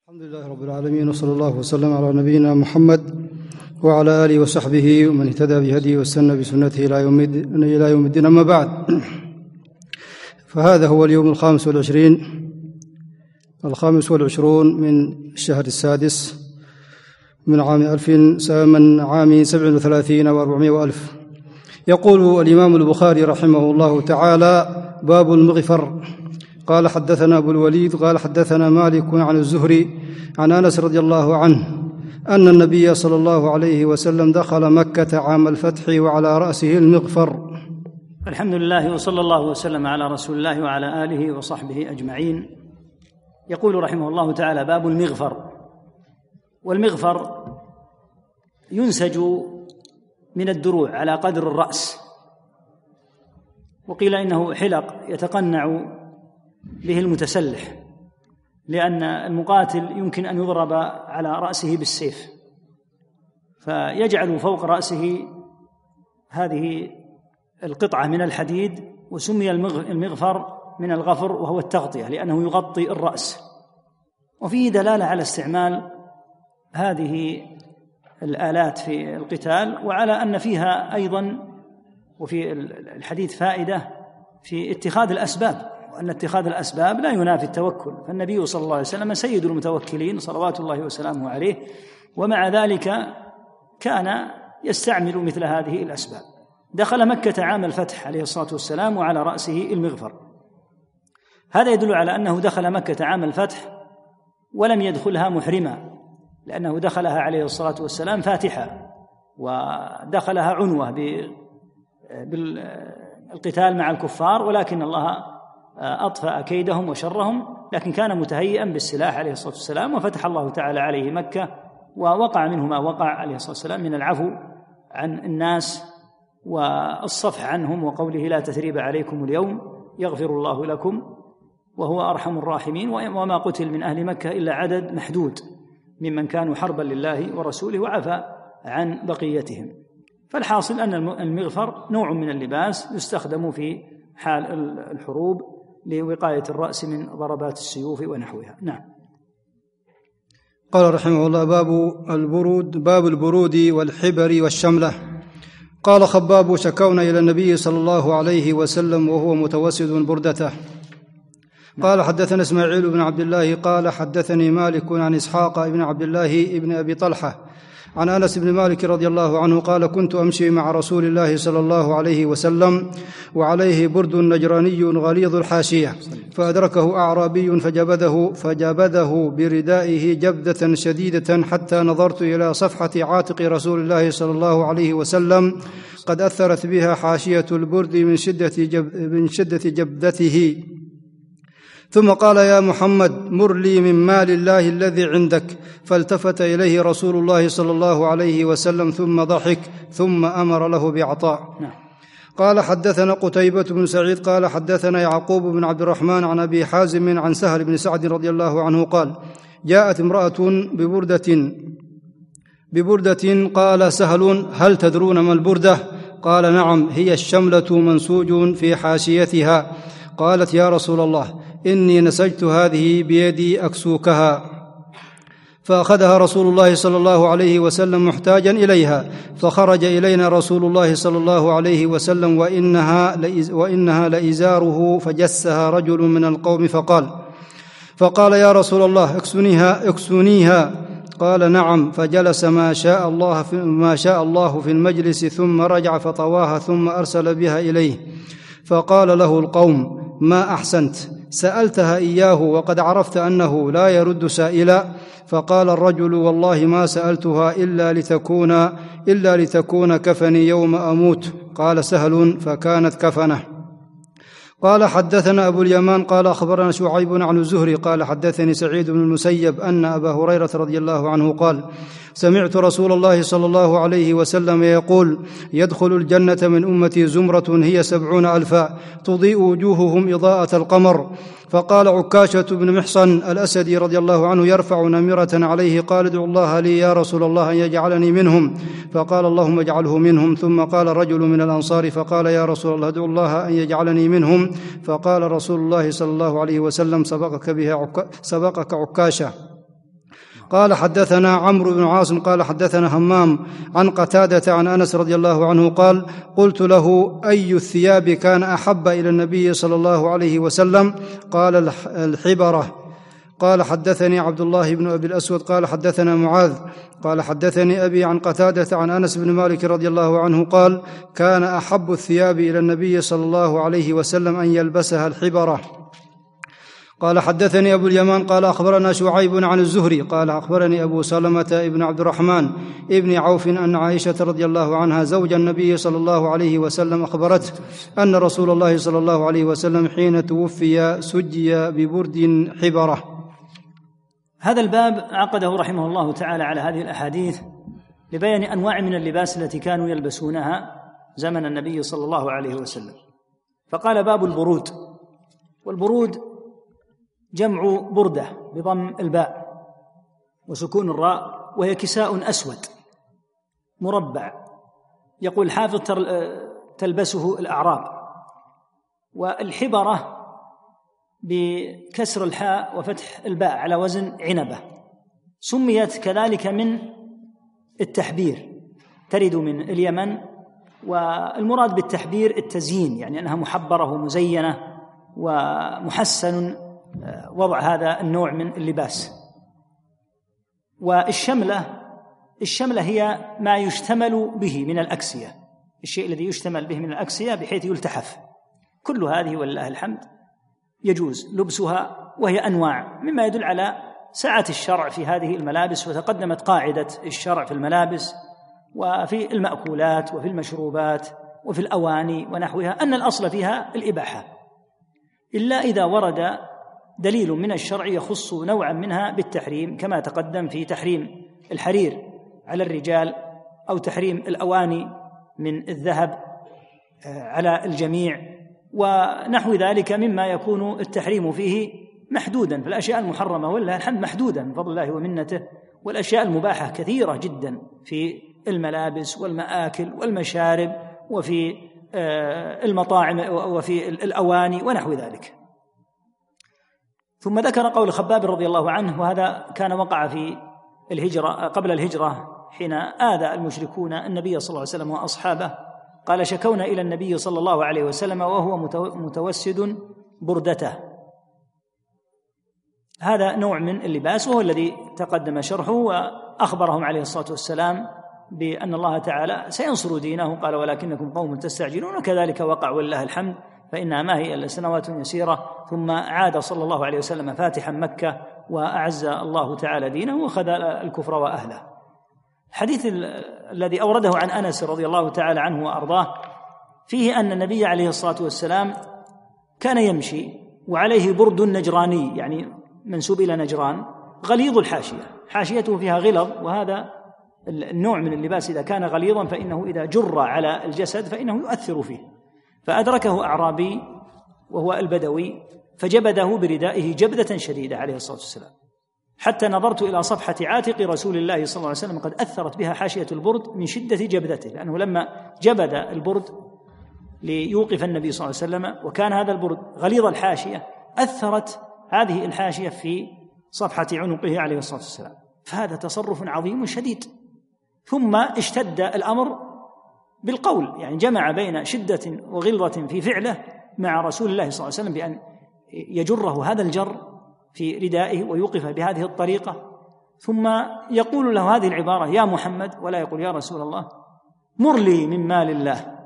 الحمد لله رب العالمين، وصلى الله وسلم على نبينا محمد وعلى آله وصحبه ومن اهتدى بهديه واستنى بسنته إلى يوم الدين. أما بعد، فهذا هو اليوم الخامس والعشرون من الشهر السادس من عام 37 و400 وألف. يقول الإمام البخاري رحمه الله تعالى: باب المغفر. قال حدثنا أبو الوليد قال حدثنا مالك عن الزهري عن أنس رضي الله عنه أن النبي صلى الله عليه وسلم دخل مكة عام الفتح وعلى رأسه المغفر. الحمد لله، وصلى الله وسلم على رسول الله وعلى آله وصحبه أجمعين. يقول رحمه الله تعالى: باب المغفر. والمغفر ينسج من الدروع على قدر الرأس، وقيل إنه حلق يتقنع به المتسلح، لأن المقاتل يمكن أن يضرب على رأسه بالسيف، فيجعل فوق رأسه هذه القطعة من الحديد، وسمي المغفر من الغفر وهو التغطية، لأنه يغطي الرأس. وفيه دلالة على استعمال هذه الآلات في القتال، وعلى أن فيها أيضا وفي الحديث فائدة في اتخاذ الأسباب، وأن اتخاذ الأسباب لا ينافي التوكل، فالنبي صلى الله عليه وسلم سيد المتوكلين صلوات الله وسلامه عليه، ومع ذلك كان يستعمل مثل هذه الأسباب. دخل مكة عام الفتح عليه الصلاة والسلام وعلى رأسه المغفر. هذا يدل على أنه دخل مكة عام الفتح ولم يدخلها محرما، لأنه دخلها عليه الصلاة والسلام فاتحا، ودخلها عنوة بالقتال مع الكفار، ولكن الله أطفأ كيدهم وشرهم، لكن كان متهيئا بالسلاح عليه الصلاة والسلام، وفتح الله تعالى عليه مكة، ووقع منه ما وقع عليه الصلاة والسلام من العفو عن الناس والصفح عنهم، وقوله: لا تثريب عليكم اليوم يغفر الله لكم وهو أرحم الراحمين. وما قتل من أهل مكة إلا عدد محدود ممن كانوا حربا لله ورسوله، وعفى عن بقيتهم. فالحاصل أن المغفر نوع من اللباس يستخدم في حال الحروب لوقاية الرأس من ضربات السيوف ونحوها. نعم. قال رحمه الله: باب البرود والحبر والشملة. قال خباب: شكونا إلى النبي صلى الله عليه وسلم وهو متوسد بردته. قال حدثنا إسماعيل بن عبد الله قال حدثني مالك عن إسحاق بن عبد الله بن أبي طلحة عن أنس بن مالك رضي الله عنه قال: كنت أمشي مع رسول الله صلى الله عليه وسلم وعليه برد نجراني غليظ الحاشية، فأدركه أعرابي فجبده بردائه جبدة شديدة، حتى نظرت إلى صفحة عاتق رسول الله صلى الله عليه وسلم قد أثرت بها حاشية البرد من شدة جبدته. ثم قال: يا محمد، مر لي من مال الله الذي عندك. فالتفت إليه رسول الله صلى الله عليه وسلم ثم ضحك، ثم أمر له بعطاء. قال حدثنا قتيبة بن سعيد قال حدثنا يعقوب بن عبد الرحمن عن أبي حازم عن سهل بن سعد رضي الله عنه قال: جاءت امرأة ببردة قال سهل: هل تدرون ما البردة؟ قال: نعم، هي الشملة منسوج في حاشيتها. قالت: يا رسول الله، إني نسجت هذه بيدي أكسوكها. فأخذها رسول الله صلى الله عليه وسلم محتاجا إليها، فخرج إلينا رسول الله صلى الله عليه وسلم وإنها لإزاره، فجسها رجل من القوم فقال: يا رسول الله، اكسونيها. قال: نعم. فجلس ما شاء الله في المجلس، ثم رجع فطواها، ثم أرسل بها إليه. فقال له القوم: ما أحسنت، سألتها إياه وقد عرفت أنه لا يرد سائلا. فقال الرجل: والله ما سألتها إلا لتكون كفني يوم أموت. قال سهل: فكانت كفنه. قال حدثنا أبو اليمان قال أخبرنا شعيب عن الزهري قال حدثني سعيد بن المسيب أن أبا هريرة رضي الله عنه قال: سمعت رسول الله صلى الله عليه وسلم يقول: يدخل الجنة من أمتي زمرة هي 70,000 تضيء وجوههم إضاءة القمر. فقال عكاشة بن محصن الأسدي رضي الله عنه يرفع نمرة عليه: قال: ادعو الله لي يا رسول الله أن يجعلني منهم. فقال: اللهم اجعله منهم. ثم قال رجل من الأنصار فقال: يا رسول الله، ادعو الله أن يجعلني منهم. فقال رسول الله صلى الله عليه وسلم: سبقك عكاشة. قال حدثنا عمرو بن عاصم قال حدثنا همام عن قتادة عن أنس رضي الله عنه قال قلت له أي الثياب كان أحب إلى النبي صلى الله عليه وسلم؟ قال الحبرة. قال حدثني عبد الله بن أبي الأسود قال حدثنا معاذ قال حدثني أبي عن قتادة عن أنس بن مالك رضي الله عنه قال كان أحب الثياب إلى النبي صلى الله عليه وسلم أن يلبسها الحبرة. قال حدثني أبو اليمان قال أخبرنا شعيب عن الزهري قال أخبرني أبو سلمة ابن عبد الرحمن ابن عوف أن عائشة رضي الله عنها زوج النبي صلى الله عليه وسلم أخبرته أن رسول الله صلى الله عليه وسلم حين توفي سجي ببرد حبرة. هذا الباب عقده رحمه الله تعالى على هذه الأحاديث لبيان أنواع من اللباس التي كانوا يلبسونها زمن النبي صلى الله عليه وسلم. فقال باب البرود، والبرود جمع بردة بضم الباء وسكون الراء، وهي كساء أسود مربع يقول الحافظ تلبسه الأعراب. والحبرة بكسر الحاء وفتح الباء على وزن عنبة، سميت كذلك من التحبير، ترد من اليمن، والمراد بالتحبير التزيين، يعني أنها محبرة ومزينة ومحسن وضع هذا النوع من اللباس. والشملة هي ما يشتمل به من الأكسية، الشيء الذي يشتمل به من الأكسية بحيث يلتحف. كل هذه ولله الحمد يجوز لبسها، وهي أنواع مما يدل على سعة الشرع في هذه الملابس. وتقدمت قاعدة الشرع في الملابس وفي المأكولات وفي المشروبات وفي الأواني ونحوها أن الأصل فيها الإباحة، إلا إذا ورد دليل من الشرع يخص نوعا منها بالتحريم، كما تقدم في تحريم الحرير على الرجال، أو تحريم الأواني من الذهب على الجميع، ونحو ذلك مما يكون التحريم فيه محدودا. فالأشياء المحرمة والله الحمد محدودا من فضل الله ومنته، والأشياء المباحة كثيرة جدا في الملابس والمآكل والمشارب وفي المطاعم وفي الأواني ونحو ذلك. ثم ذكر قول خباب رضي الله عنه، وهذا كان وقع في الهجرة قبل الهجرة حين آذى المشركون النبي صلى الله عليه وسلم وأصحابه. قال شكونا إلى النبي صلى الله عليه وسلم وهو متوسد بردته. هذا نوع من اللباس وهو الذي تقدم شرحه، وأخبرهم عليه الصلاة والسلام بأن الله تعالى سينصر دينه، قال ولكنكم قوم تستعجلون، وكذلك وقع والله الحمد، فإنها ما هي إلا سنوات يسيرة ثم عاد صلى الله عليه وسلم فاتحا مكة، وأعز الله تعالى دينه وخذل الكفر وأهله. الحديث الذي أورده عن أنس رضي الله تعالى عنه وأرضاه فيه أن النبي عليه الصلاة والسلام كان يمشي وعليه برد نجراني، يعني منسوب إلى نجران، غليظ الحاشية، حاشيته فيها غلظ، وهذا النوع من اللباس إذا كان غليظا فإنه إذا جر على الجسد فإنه يؤثر فيه. فأدركه أعرابي وهو البدوي فجبده بردائه جبدة شديدة عليه الصلاة والسلام، حتى نظرت إلى صفحة عاتق رسول الله صلى الله عليه وسلم قد أثرت بها حاشية البرد من شدة جبدته، لأنه لما جبد البرد ليوقف النبي صلى الله عليه وسلم وكان هذا البرد غليظ الحاشية، أثرت هذه الحاشية في صفحة عنقه عليه الصلاة والسلام. فهذا تصرف عظيم شديد. ثم اشتد الأمر بالقول، يعني جمع بين شدة وغلظة في فعله مع رسول الله صلى الله عليه وسلم بأن يجره هذا الجر في ردائه ويوقف بهذه الطريقة، ثم يقول له هذه العبارة يا محمد، ولا يقول يا رسول الله، مر لي من مال الله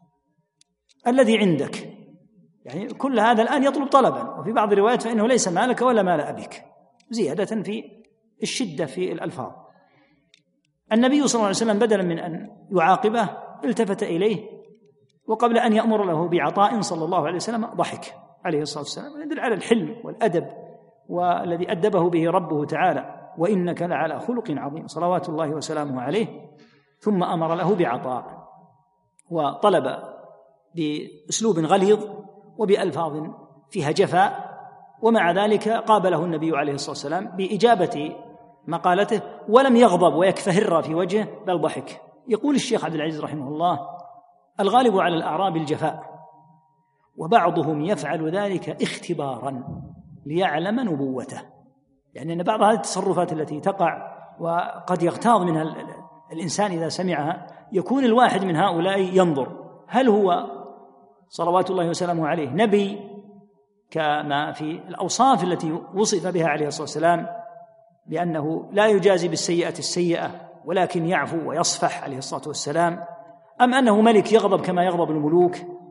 الذي عندك. يعني كل هذا الآن يطلب طلبا، وفي بعض الروايات فإنه ليس مالك ولا مال أبيك، زيادة في الشدة في الألفاظ. النبي صلى الله عليه وسلم بدلا من أن يعاقبه التفت إليه، وقبل أن يأمر له بعطاء صلى الله عليه وسلم ضحك عليه الصلاة والسلام، يدل على الحلم والأدب والذي أدبه به ربه تعالى، وإنك لعلى خلق عظيم صلوات الله وسلامه عليه. ثم أمر له بعطاء وطلب بأسلوب غليظ وبألفاظ فيها جفاء، ومع ذلك قابله النبي عليه الصلاة والسلام بإجابة مقالته ولم يغضب ويكفهر في وجهه بل ضحك. يقول الشيخ عبد العزيز رحمه الله الغالب على الأعراب الجفاء، وبعضهم يفعل ذلك اختبارا ليعلم نبوته، يعني أن بعض هذه التصرفات التي تقع وقد يغتاظ منها الإنسان إذا سمعها، يكون الواحد من هؤلاء ينظر هل هو صلوات الله وسلامه عليه نبي كما في الأوصاف التي وصف بها عليه الصلاة والسلام، بأنه لا يجازي بالسيئة السيئة ولكن يعفو ويصفح عليه الصلاة والسلام، أم أنه ملك يغضب كما يغضب الملوك،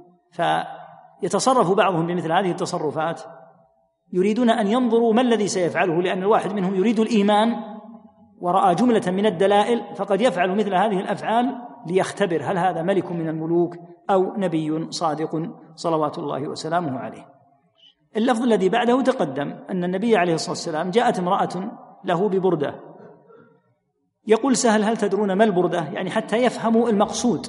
فيتصرف بعضهم بمثل هذه التصرفات. يريدون أن ينظروا ما الذي سيفعله، لأن الواحد منهم يريد الإيمان ورأى جملة من الدلائل، فقد يفعل مثل هذه الأفعال ليختبر هل هذا ملك من الملوك أو نبي صادق صلوات الله وسلامه عليه. اللفظ الذي بعده تقدم أن النبي عليه الصلاة والسلام جاءت امرأة له ببردة، يقول سهل هل تدرون ما البردة؟ يعني حتى يفهموا المقصود.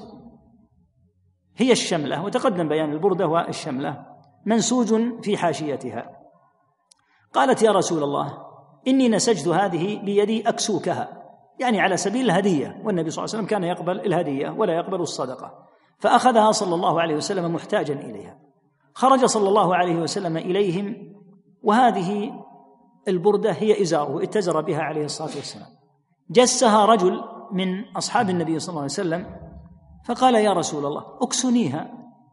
هي الشملة، وتقدم بيان البردة والشملة، منسوج في حاشيتها. قالت يا رسول الله إني نسجت هذه بيدي أكسوكها، يعني على سبيل الهدية، والنبي صلى الله عليه وسلم كان يقبل الهدية ولا يقبل الصدقة، فأخذها صلى الله عليه وسلم محتاجا إليها. خرج صلى الله عليه وسلم إليهم وهذه البردة هي إزاره اتزر بها عليه الصلاة والسلام. جسها رجل من أصحاب النبي صلى الله عليه وسلم فقال يا رسول الله أكسنيها.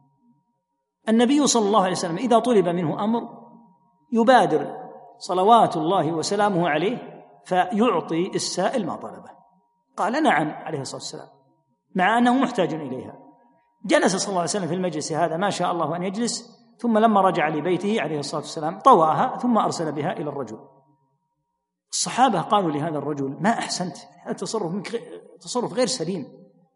النبي صلى الله عليه وسلم إذا طلب منه أمر يبادر صلوات الله وسلامه عليه فيعطي السائل ما طلبه. قال نعم عليه الصلاة والسلام، مع أنه محتاج إليها. جلس صلى الله عليه وسلم في المجلس هذا ما شاء الله أن يجلس، ثم لما رجع لبيته عليه الصلاة والسلام طواها ثم أرسل بها إلى الرجل. الصحابة قالوا لهذا الرجل ما أحسنت، هذا تصرف غير سليم،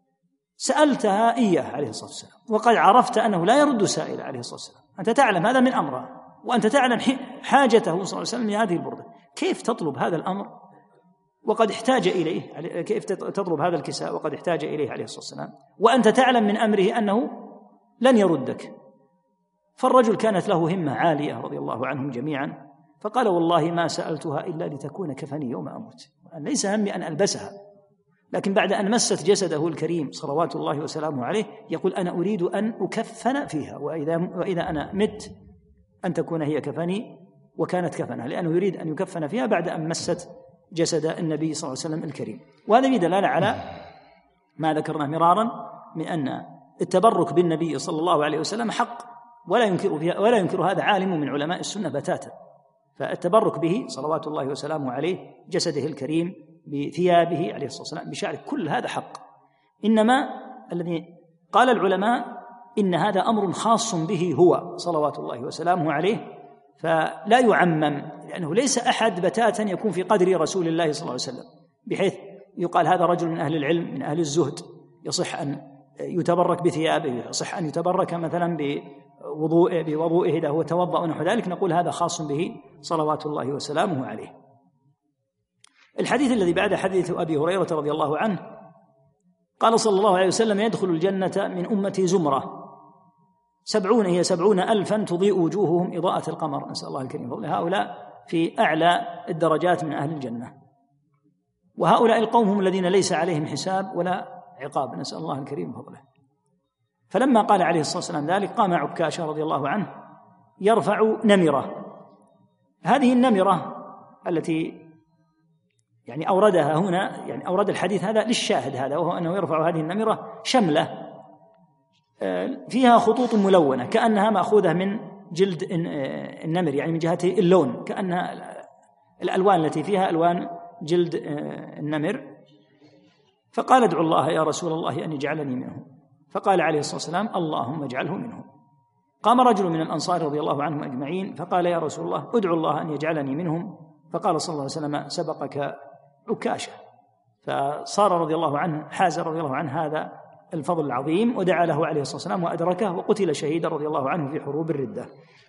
سألتها إياه عليه الصلاة والسلام وقد عرفت أنه لا يرد سائل عليه الصلاة والسلام، أنت تعلم هذا من أمره وأنت تعلم حاجته صلى الله عليه وسلم لهذه البردة، كيف تطلب هذا الأمر وقد احتاج إليه؟ كيف تطلب هذا الكساء وقد احتاج إليه عليه الصلاة والسلام وأنت تعلم من أمره أنه لن يردك؟ فالرجل كانت له همة عالية رضي الله عنهم جميعا، فقال والله ما سألتها إلا لتكون كفني يوم أموت، ليس همي أن ألبسها، لكن بعد أن مست جسده الكريم صلوات الله وسلامه عليه يقول أنا أريد أن أكفن فيها، وإذا أنا مت أن تكون هي كفني، وكانت كفنها، لأنه يريد أن يكفن فيها بعد أن مست جسد النبي صلى الله عليه وسلم الكريم. وهذا بدلالة على ما ذكرناه مرارا من أن التبرك بالنبي صلى الله عليه وسلم حق، ولا ينكر هذا عالم من علماء السنة بتاتا. فالتبرك به صلوات الله وسلامه عليه، جسده الكريم، بثيابه عليه الصلاة والسلام، بشعره، كل هذا حق. إنما الذي قال العلماء إن هذا أمر خاص به هو صلوات الله وسلامه عليه، فلا يعمم، لأنه ليس أحد بتاتا يكون في قدر رسول الله صلى الله عليه وسلم بحيث يقال هذا رجل من أهل العلم من أهل الزهد يصح أن يتبرك بثيابه، يصح أن يتبرك مثلا بوضوئه إذا هو توضأ ونحو ذلك، نقول هذا خاص به صلوات الله وسلامه عليه. الحديث الذي بعد حديث أبي هريرة رضي الله عنه قال صلى الله عليه وسلم يدخل الجنة من أمتي زمرة 70,000 تضيء وجوههم إضاءة القمر، نسأل الله الكريم فضله. هؤلاء في أعلى الدرجات من أهل الجنة، وهؤلاء القوم هم الذين ليس عليهم حساب ولا عقاب، نسأل الله الكريم فضله. فلما قال عليه الصلاة والسلام ذلك قام عكاشة رضي الله عنه يرفع نمرة. هذه النمرة التي يعني أوردها هنا، يعني أورد الحديث هذا للشاهد هذا، وهو أنه يرفع هذه النمرة شملة فيها خطوط ملونة كأنها مأخوذة من جلد النمر، يعني من جهة اللون كأنها الألوان التي فيها ألوان جلد النمر. فقال ادعو الله يا رسول الله أن يجعلني منهم، فقال عليه الصلاة والسلام اللهم اجعله منهم. قام رجل من الأنصار رضي الله عنهم أجمعين فقال يا رسول الله ادعو الله أن يجعلني منهم، فقال صلى الله عليه وسلم سبقك عكاشة. فصار رضي الله عنه حاز رضي الله عنه هذا الفضل العظيم، ودعا له عليه الصلاة والسلام وأدركه، وقتل شهيدا رضي الله عنه في حروب الردة.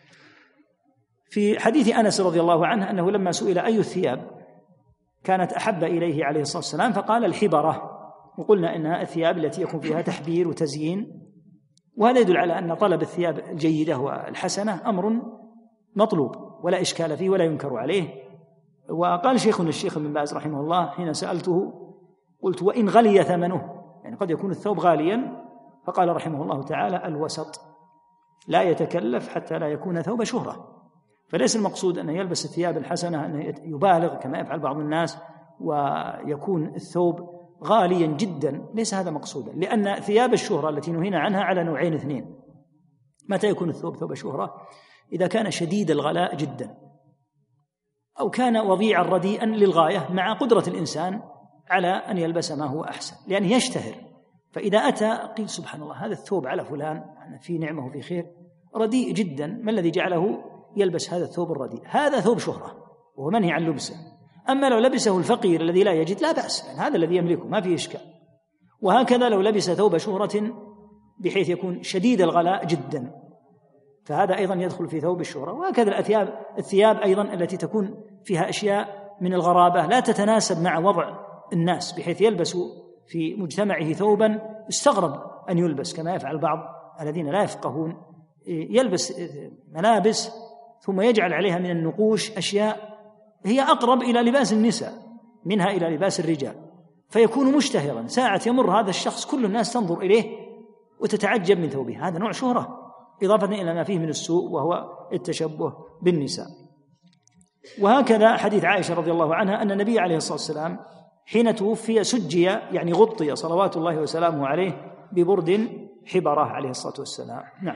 في حديث أنس رضي الله عنه أنه لما سئل أي الثياب كانت أحب إليه عليه الصلاة والسلام فقال الحبرة، وقلنا إنها الثياب التي يكون فيها تحبير وتزيين، وهذا يدل على أن طلب الثياب الجيدة والحسنة أمر مطلوب ولا إشكال فيه ولا ينكر عليه. وقال شيخنا الشيخ ابن باز رحمه الله حين سألته قلت وإن غلي ثمنه، يعني قد يكون الثوب غاليا، فقال رحمه الله تعالى الوسط، لا يتكلف حتى لا يكون ثوب شهرة، فليس المقصود أن يلبس الثياب الحسنة أن يبالغ كما يفعل بعض الناس ويكون الثوب غاليا جدا، ليس هذا مقصودا، لأن ثياب الشهرة التي نهينا عنها على نوعين اثنين. متى يكون الثوب ثوب شهرة؟ إذا كان شديد الغلاء جدا، أو كان وضيعا رديئا للغاية مع قدرة الإنسان على أن يلبس ما هو أحسن لأنه يشتهر. فإذا أتى قيل سبحان الله هذا الثوب على فلان في نعمة وفي خير، رديء جدا، ما الذي جعله يلبس هذا الثوب الرديء؟ هذا ثوب شهرة وهو منهي عن لبسه. أما لو لبسه الفقير الذي لا يجد لا بأس، يعني هذا الذي يملكه ما فيه إشكال. وهكذا لو لبس ثوب شهرة بحيث يكون شديد الغلاء جدا، فهذا أيضا يدخل في ثوب الشهرة. وهكذا الثياب أيضا التي تكون فيها أشياء من الغرابة لا تتناسب مع وضع الناس، بحيث يلبس في مجتمعه ثوبا استغرب أن يلبس، كما يفعل بعض الذين لا يفقهون، يلبس ملابس ثم يجعل عليها من النقوش أشياء هي أقرب إلى لباس النساء منها إلى لباس الرجال، فيكون مشتهرا. ساعة يمر هذا الشخص كل الناس تنظر إليه وتتعجب من ثوبه، هذا نوع شهرة إضافة إلى ما فيه من السوء وهو التشبه بالنساء. وهكذا حديث عائشة رضي الله عنها أن النبي عليه الصلاة والسلام حين توفي سجي، يعني غطي صلوات الله وسلامه عليه ببرد حبره عليه الصلاة والسلام. نعم.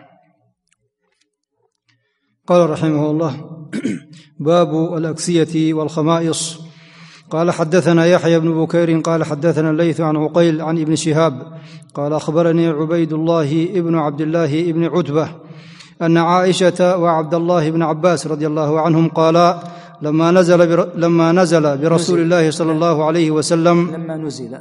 قال رحمه الله: باب الأكسية والخمائص. قال حدثنا يحيى بن بكير قال حدثنا الليث عن عقيل عن ابن شهاب قال أخبرني عبيد الله ابن عبد الله ابن عتبة أن عائشة وعبد الله بن عباس رضي الله عنهم قالا لما نزل برسول الله صلى الله عليه وسلم لما نزل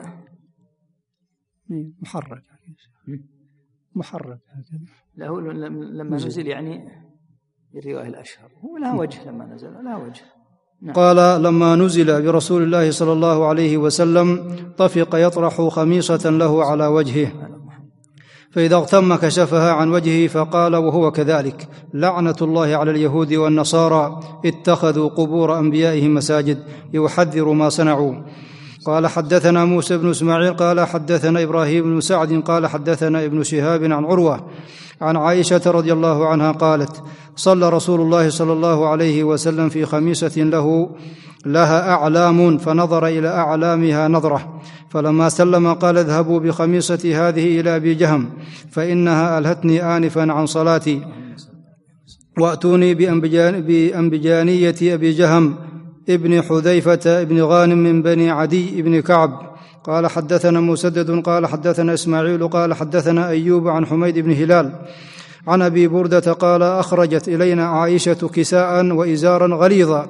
محرك له لما نزل يعني الرواية الأشهر هو لا وجه، لما نزل لا وجه. نعم. قال لما نزل برسول الله صلى الله عليه وسلم طفق يطرح خميصة له على وجهه، فإذا اغتم كشفها عن وجهه فقال وهو كذلك: لعنة الله على اليهود والنصارى اتخذوا قبور أنبيائهم مساجد يحذر ما صنعوا. قال حدثنا موسى بن إسماعيل قال حدثنا إبراهيم بن سعد قال حدثنا ابن شهاب عن عروة عن عائشة رضي الله عنها قالت: صلى رسول الله صلى الله عليه وسلم في خميسة لها أعلام فنظر إلى أعلامها نظرة، فلما سلم قال: اذهبوا بخميصتي هذه إلى أبي جهم فإنها ألهتني آنفا عن صلاتي، وأتوني بأنبجانية أبي جهم ابن حذيفة ابن غانم من بني عدي ابن كعب. قال حدثنا مسدد قال حدثنا إسماعيل قال حدثنا أيوب عن حميد بن هلال عن أبي بردة قال: أخرجت إلينا عائشة كساء وإزارا غليظا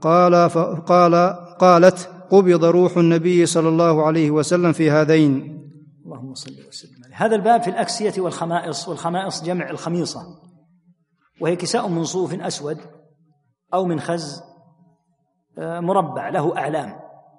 قالت: قبض روح النبي صلى الله عليه وسلم في هذين. اللهم صل وسلم عليه. هذا الباب في الأكسية والخمائص. والخمائص جمع الخميصة، وهي كساء من صوف أسود أو من خز مربع له أعلام.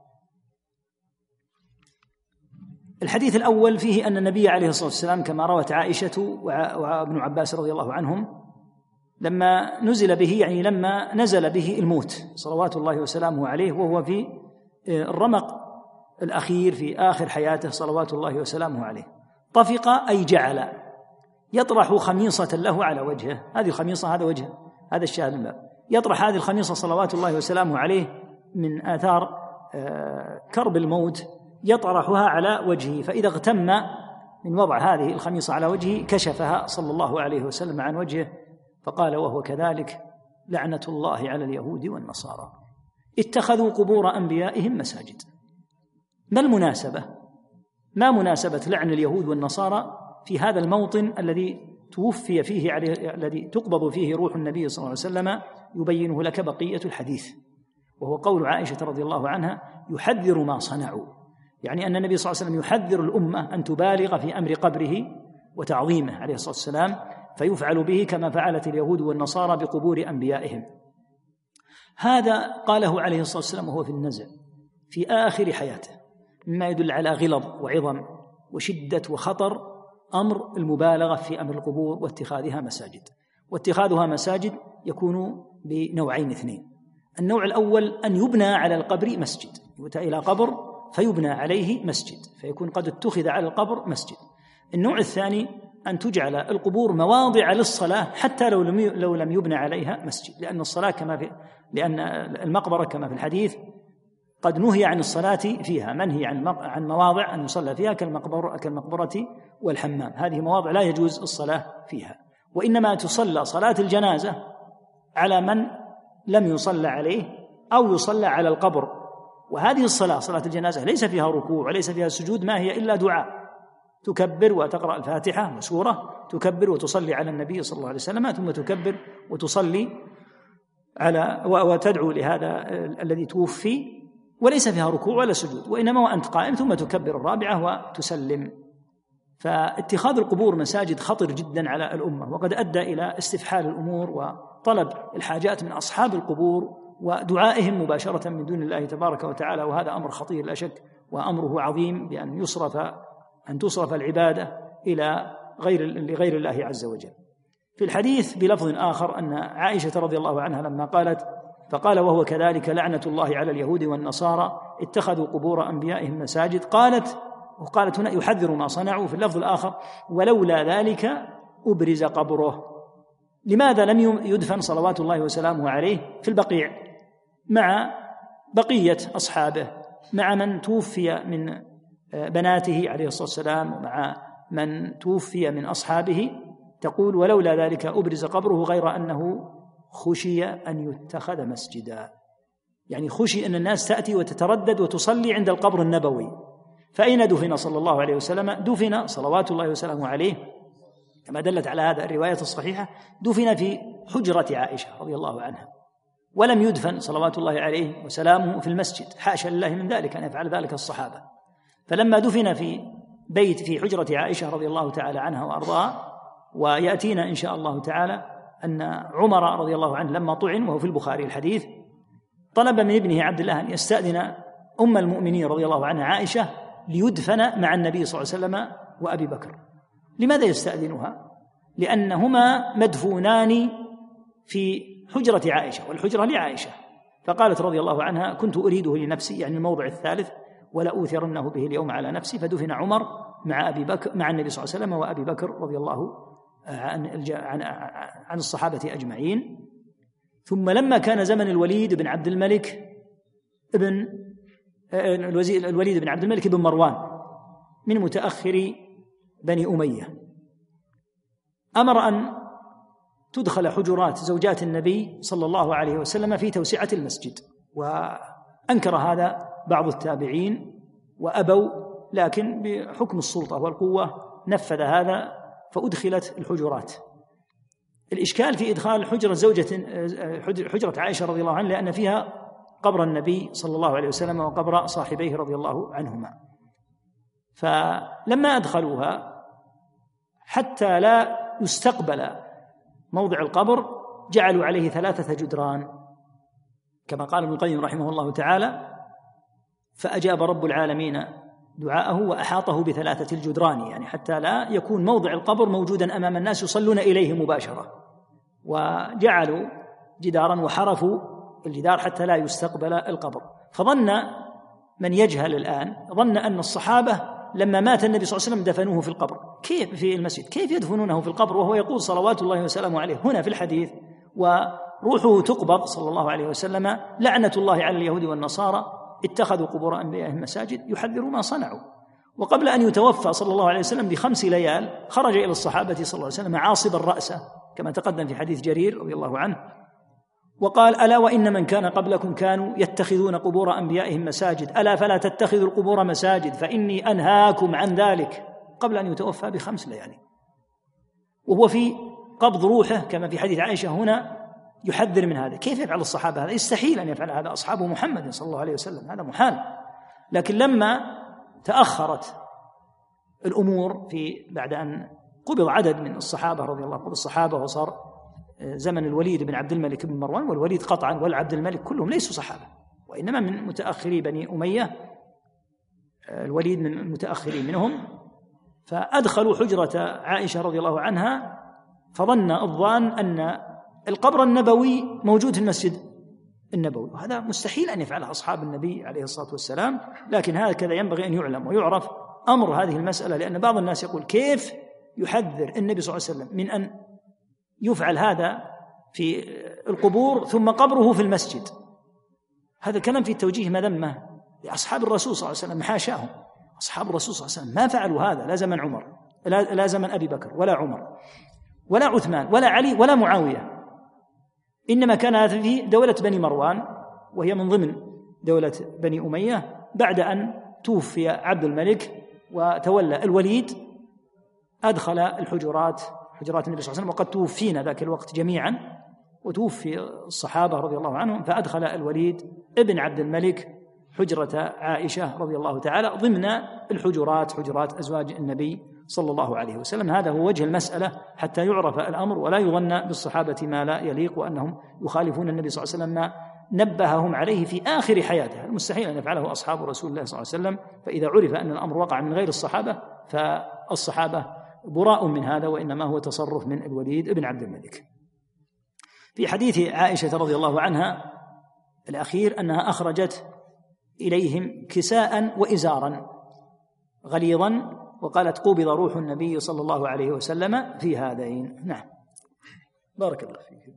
الحديث الأول فيه أن النبي عليه الصلاة والسلام كما روت عائشة وابن عباس رضي الله عنهم لما نزل به، يعني لما نزل به الموت صلوات الله وسلامه عليه وهو في الرمق الأخير في آخر حياته صلوات الله وسلامه عليه، طفق أي جعل يطرح خميصة له على وجهه. هذه الخميصة هذا وجه هذا الشاهد من باب يطرح هذه الخميصة صلوات الله وسلامه عليه من آثار كرب الموت، يطرحها على وجهه، فإذا اغتم من وضع هذه الخميصة على وجهه كشفها صلى الله عليه وسلم عن وجهه فقال وهو كذلك: لعنة الله على اليهود والنصارى اتخذوا قبور أنبيائهم مساجد. ما المناسبة؟ ما مناسبة لعن اليهود والنصارى في هذا الموطن الذي توفي فيه عليه، الذي تقبض فيه روح النبي صلى الله عليه وسلم؟ يبينه لك بقية الحديث، وهو قول عائشة رضي الله عنها: يحذر ما صنعوا، يعني أن النبي صلى الله عليه وسلم يحذر الأمة أن تبالغ في أمر قبره وتعظيمه عليه الصلاة والسلام، فيفعل به كما فعلت اليهود والنصارى بقبور أنبيائهم. هذا قاله عليه الصلاة والسلام وهو في النزع في آخر حياته، مما يدل على غلظ وعظم وشدة وخطر أمر المبالغة في أمر القبور واتخاذها مساجد. واتخاذها مساجد يكون بنوعين اثنين: النوع الأول أن يبنى على القبر مسجد، يؤتى إلى قبر فيبنى عليه مسجد فيكون قد اتخذ على القبر مسجد. النوع الثاني أن تجعل القبور مواضع للصلاة حتى لو لم يبنى عليها مسجد، لأن الصلاة لأن المقبرة كما في الحديث قد نهي عن الصلاة فيها، منهي عن مواضع أن يصلى فيها كالمقبرة والحمام، هذه مواضع لا يجوز الصلاة فيها، وإنما تصلى صلاة الجنازة على من لم يصلى عليه أو يصلى على القبر. وهذه الصلاة صلاة الجنازة ليس فيها ركوع وليس فيها سجود، ما هي إلا دعاء، تكبر وتقرأ الفاتحة وسورة، تكبر وتصلي على النبي صلى الله عليه وسلم، ثم تكبر وتصلي وتدعو لهذا الذي توفي، وليس فيها ركوع ولا سجود، وإنما وأنت قائم ثم تكبر الرابعة وتسلم. فاتخاذ القبور مساجد خطر جدا على الأمة، وقد أدى إلى استفحال الأمور وطلب الحاجات من أصحاب القبور ودعائهم مباشرة من دون الله تبارك وتعالى، وهذا أمر خطير لا شك، وأمره عظيم بأن تصرف العبادة إلى لغير الله عز وجل. في الحديث بلفظ آخر أن عائشة رضي الله عنها لما قالت فقال وهو كذلك لعنة الله على اليهود والنصارى اتخذوا قبور أنبيائهم مساجد، وقالت هنا يحذر ما صنعوا، في اللفظ الآخر ولولا ذلك أبرز قبره. لماذا لم يدفن صلوات الله وسلامه عليه في البقيع مع بقية أصحابه، مع من توفي من بناته عليه الصلاة والسلام ومع من توفي من أصحابه؟ تقول ولولا ذلك أبرز قبره، غير أنه خشي أن يتخذ مسجدا، يعني خشي أن الناس تأتي وتتردد وتصلي عند القبر النبوي. فأين دفن صلى الله عليه وسلم؟ دفن صلوات الله وسلامه عليه كما دلت على هذا الرواية الصحيحة، دفن في حجرة عائشة رضي الله عنها، ولم يدفن صلوات الله عليه وسلامه في المسجد، حاشا لله من ذلك أن يفعل ذلك الصحابة. فلما دفن في حجرة عائشة رضي الله تعالى عنها وأرضاها، ويأتينا إن شاء الله تعالى أن عمر رضي الله عنه لما طعن، وهو في البخاري الحديث، طلب من ابنه عبد الله أن يستأذن أم المؤمنين رضي الله عنها عائشة ليدفن مع النبي صلى الله عليه وسلم وأبي بكر. لماذا يستأذنها؟ لأنهما مدفونان في حجرة عائشة، والحجرة لعائشة، فقالت رضي الله عنها كنت أريده لنفسي، يعني الموضع الثالث، ولا أوثرنه به اليوم على نفسي. فدفن عمر مع النبي صلى الله عليه وسلم وأبي بكر رضي الله عن الصحابة أجمعين. ثم لما كان زمن الوليد بن عبد الملك بن مروان من متأخر بني أمية، أمر أن تدخل حجرات زوجات النبي صلى الله عليه وسلم في توسعة المسجد، وأنكر هذا بعض التابعين وأبوا، لكن بحكم السلطة والقوة نفذ هذا فأدخلت الحجرات. الإشكال في إدخال حجرة عائشة رضي الله عنها لأن فيها قبر النبي صلى الله عليه وسلم وقبر صاحبيه رضي الله عنهما، فلما أدخلوها حتى لا يستقبل موضع القبر جعلوا عليه 3 جدران، كما قال ابن القيم رحمه الله تعالى فأجاب رب العالمين دعاءه وأحاطه ب3 الجدران، يعني حتى لا يكون موضع القبر موجودا أمام الناس يصلون إليه مباشرة، وجعلوا جدارا وحرفوا الجدار حتى لا يستقبل القبر. فظن من يجهل الآن ظن أن الصحابة لما مات النبي صلى الله عليه وسلم دفنوه في القبر، كيف في المسجد، كيف يدفنونه في القبر وهو يقول صلوات الله وسلامه عليه هنا في الحديث وروحه تقبض صلى الله عليه وسلم لعنة الله على اليهود والنصارى اتخذوا قبور أنبيائهم مساجد، يحذر ما صنعوا. وقبل أن يتوفى صلى الله عليه وسلم ب5 ليال خرج إلى الصحابة صلى الله عليه وسلم عاصبا رأسه كما تقدم في حديث جرير رضي الله عنه، وقال ألا وإن من كان قبلكم كانوا يتخذون قبور أنبيائهم مساجد ألا فلا تتخذوا القبور مساجد فإني أنهاكم عن ذلك، قبل أن يتوفى ب5 ليال، وهو في قبض روحه كما في حديث عائشة هنا يحذر من هذا. كيف يفعل الصحابة هذا؟ يستحيل أن يفعل هذا أصحاب محمد صلى الله عليه وسلم، هذا محال. لكن لما تأخرت الأمور بعد أن قبض عدد من الصحابة رضي الله عنهم الصحابة، وصار زمن الوليد بن عبد الملك بن مروان، والوليد قطعا والعبد الملك كلهم ليسوا صحابة وإنما من متأخري بني أمية، الوليد من المتأخرين منهم، فأدخلوا حجرة عائشة رضي الله عنها، فظن الظان أن القبر النبوي موجود في المسجد النبوي، وهذا مستحيل أن يفعله أصحاب النبي عليه الصلاة والسلام. لكن هكذا ينبغي أن يعلم ويعرف أمر هذه المسألة، لأن بعض الناس يقول كيف يحذر النبي صلى الله عليه وسلم من أن يفعل هذا في القبور ثم قبره في المسجد. هذا كلام في توجيه مذمة لأصحاب الرسول صلى الله عليه وسلم، حاشاهم. أصحاب الرسول صلى الله عليه وسلم ما فعلوا هذا لا زمن عمر، لا زمن أبي بكر ولا عمر ولا عثمان ولا علي ولا معاوية، إنما كان هذا في دولة بني مروان، وهي من ضمن دولة بني أمية، بعد أن توفي عبد الملك وتولى الوليد أدخل حجرات النبي صلى الله عليه وسلم، وقد توفينا ذاك الوقت جميعا وتوفي الصحابة رضي الله عنهم، فأدخل الوليد ابن عبد الملك حجرة عائشة رضي الله تعالى ضمن حجرات أزواج النبي صلى الله عليه وسلم. هذا هو وجه المسألة حتى يعرف الأمر ولا يظن بالصحابة ما لا يليق، وأنهم يخالفون النبي صلى الله عليه وسلم ما نبههم عليه في آخر حياته. المستحيل أن يفعله أصحاب رسول الله صلى الله عليه وسلم، فإذا عرف أن الأمر وقع من غير الصحابة فالصحابة براء من هذا، وإنما هو تصرف من الوليد ابن عبد الملك. في حديث عائشة رضي الله عنها الأخير أنها أخرجت إليهم كساء وإزارا غليظا، وقالت قبض روح النبي صلى الله عليه وسلم في هذين. نعم، بارك الله فيك.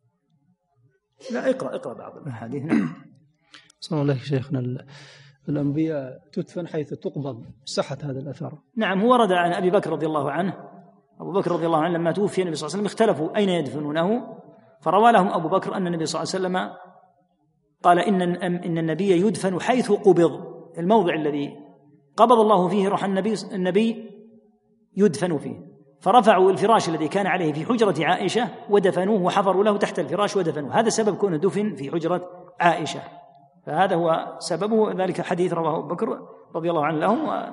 لا، اقرأ بعض الأحاديث. نعم. صلى الله عليه شيخنا، الأنبياء تدفن حيث تقبض، صحة هذا الأثر؟ نعم، هو ورد عن أبي بكر رضي الله عنه. أبو بكر رضي الله عنه لما توفي النبي صلى الله عليه وسلم اختلفوا أين يدفنونه، فروى لهم أبو بكر أن النبي صلى الله عليه وسلم قال إن النبي يدفن حيث قبض، الموضع الذي قبض الله فيه روح النبي يدفن فيه. فرفعوا الفراش الذي كان عليه في حجرة عائشة ودفنوه، وحفروا له تحت الفراش ودفنوه. هذا سبب كونه دفن في حجرة عائشة، فهذا هو سببه. ذلك حديث رواه أبو بكر رضي الله عنه لهم،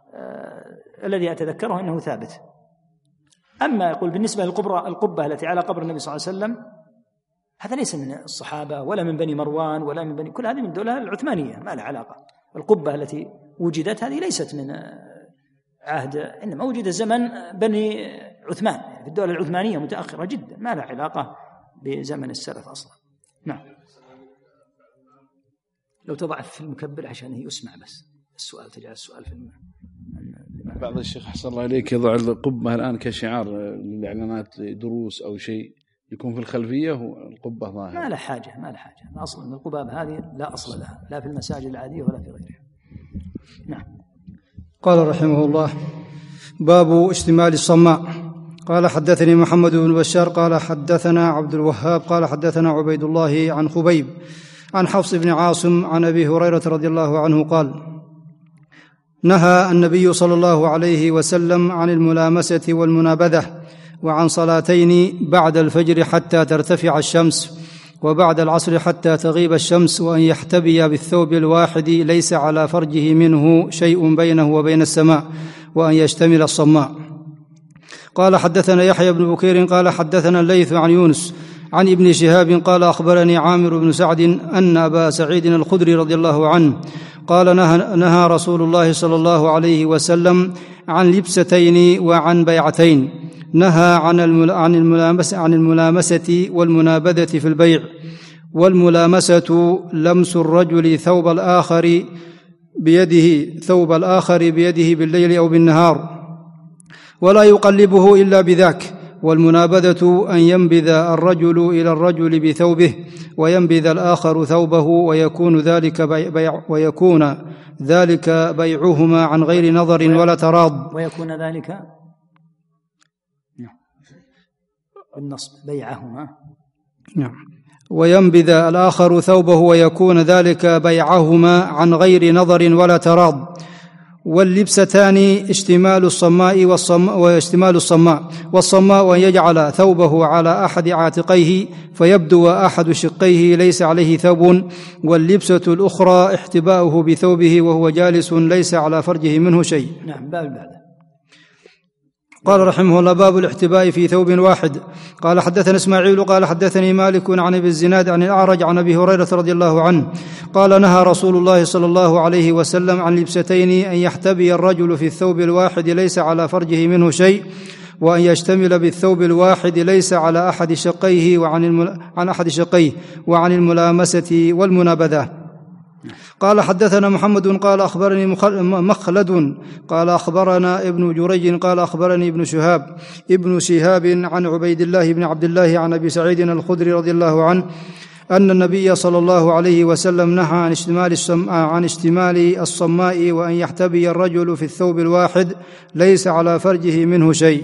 الذي أتذكره أنه ثابت. أما يقول بالنسبة للقبة التي على قبر النبي صلى الله عليه وسلم، هذا ليس من الصحابة ولا من بني مروان ولا من بني، كل هذه من الدولة العثمانية، ما لها علاقة. القبة التي وجدت هذه ليست من عهد، إنما وجد زمن بني عثمان، في الدولة العثمانية متأخرة جدا، ما لها علاقة بزمن السلف أصلا. نعم، لو تضعف في المكبر عشان يسمع بس السؤال، تجعل السؤال في بعض الشيخ أحسن الله إليك يضع القبة الآن كشعار لإعلانات دروس أو شيء، يكون في الخلفية والقبة ظاهرة. ما له حاجة. أصلا من القباب هذه لا أصل لها، لا في المساجد العادية ولا في غيرها. نعم. قال رحمه الله: باب اشتمال الصماء. قال حدثني محمد بن بشار قال حدثنا عبد الوهاب قال حدثنا عبيد الله عن خبيب عن حفص بن عاصم عن أبي هريرة رضي الله عنه قال: نهى النبي صلى الله عليه وسلم عن الملامسة والمنابذة، وعن صلاتين بعد الفجر حتى ترتفع الشمس، وبعد العصر حتى تغيب الشمس، وأن يحتبي بالثوب الواحد ليس على فرجه منه شيء بينه وبين السماء، وأن يشتمل الصماء. قال حدثنا يحيى بن بكير قال حدثنا الليث عن يونس عن ابن شهاب قال أخبرني عامر بن سعد أن أبا سعيد الخدري رضي الله عنه قال: نهى رسول الله صلى الله عليه وسلم عن لبستين وعن بيعتين. نهى عن الملامسة والمنابذة في البيع. والملامسة لمس الرجل ثوب الآخر بيده بالليل أو بالنهار، ولا يقلبه إلا بذاك. والمنابذة أن ينبذ الرجل إلى الرجل بثوبه، وينبذ الآخر ثوبه، ويكون ذلك بيعهما عن غير نظر ولا تراض. ويكون ذلك بالنصب بيعهما. نعم. وينبذ الآخر ثوبه، ويكون ذلك بيعهما عن غير نظر ولا تراض. واللبستان اشتمال الصماء والصماء أن يجعل ثوبه على أحد عاتقيه فيبدو أحد شقيه ليس عليه ثوب، واللبسة الأخرى احتباؤه بثوبه وهو جالس ليس على فرجه منه شيء. نعم. باب بعد. قال رحمه الله: باب الاحتباء في ثوب واحد. قال حدثنا اسماعيل قال حدثني مالك عن ابي الزناد عن الأعرج عن ابي هريرة رضي الله عنه قال: نهى رسول الله صلى الله عليه وسلم عن لبستين: أن يحتبي الرجل في الثوب الواحد ليس على فرجه منه شيء، وأن يشتمل بالثوب الواحد ليس على أحد شقيه، وعن أحد شقيه، وعن الملامسة والمنابذة. قال حدثنا محمد قال أخبرني مخلد قال أخبرنا ابن جريج قال أخبرني ابن شهاب عن عبيد الله بن عبد الله عن أبي سعيد الخدري رضي الله عنه أن النبي صلى الله عليه وسلم نهى عن اشتمال الصماء وأن يحتبي الرجل في الثوب الواحد ليس على فرجه منه شيء.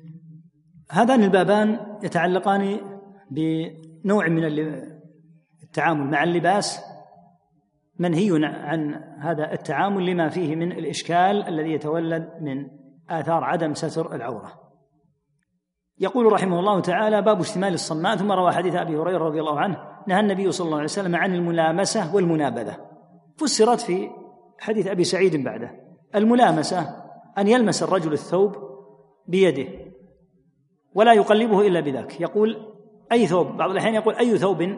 هذان البابان يتعلقان بنوع من التعامل مع اللباس منهي عن هذا التعامل لما فيه من الإشكال الذي يتولد من آثار عدم ستر العورة. يقول رحمه الله تعالى: باب اشتمال الصماء. ثم روى حديث أبي هريرة رضي الله عنه: نهى النبي صلى الله عليه وسلم عن الملامسة والمنابذة. فسرت في حديث أبي سعيد بعده. الملامسة أن يلمس الرجل الثوب بيده ولا يقلبه إلا بذاك، يقول أي ثوب، بعض الأحيان يقول أي ثوب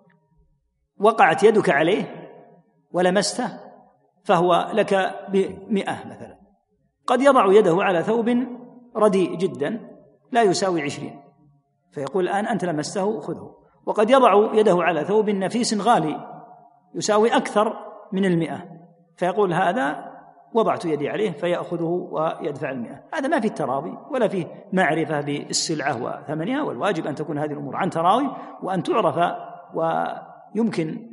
وقعت يدك عليه ولمسته فهو لك ب100 مثلا. قد يضع يده على ثوب رديء جدا لا يساوي 20 فيقول الآن أنت لمسته خذه، وقد يضع يده على ثوب نفيس غالي يساوي أكثر من 100 فيقول هذا وضعت يدي عليه فيأخذه ويدفع 100. هذا ما فيه التراضي ولا فيه معرفة بالسلعة وثمنها، والواجب أن تكون هذه الأمور عن تراضي وأن تعرف، ويمكن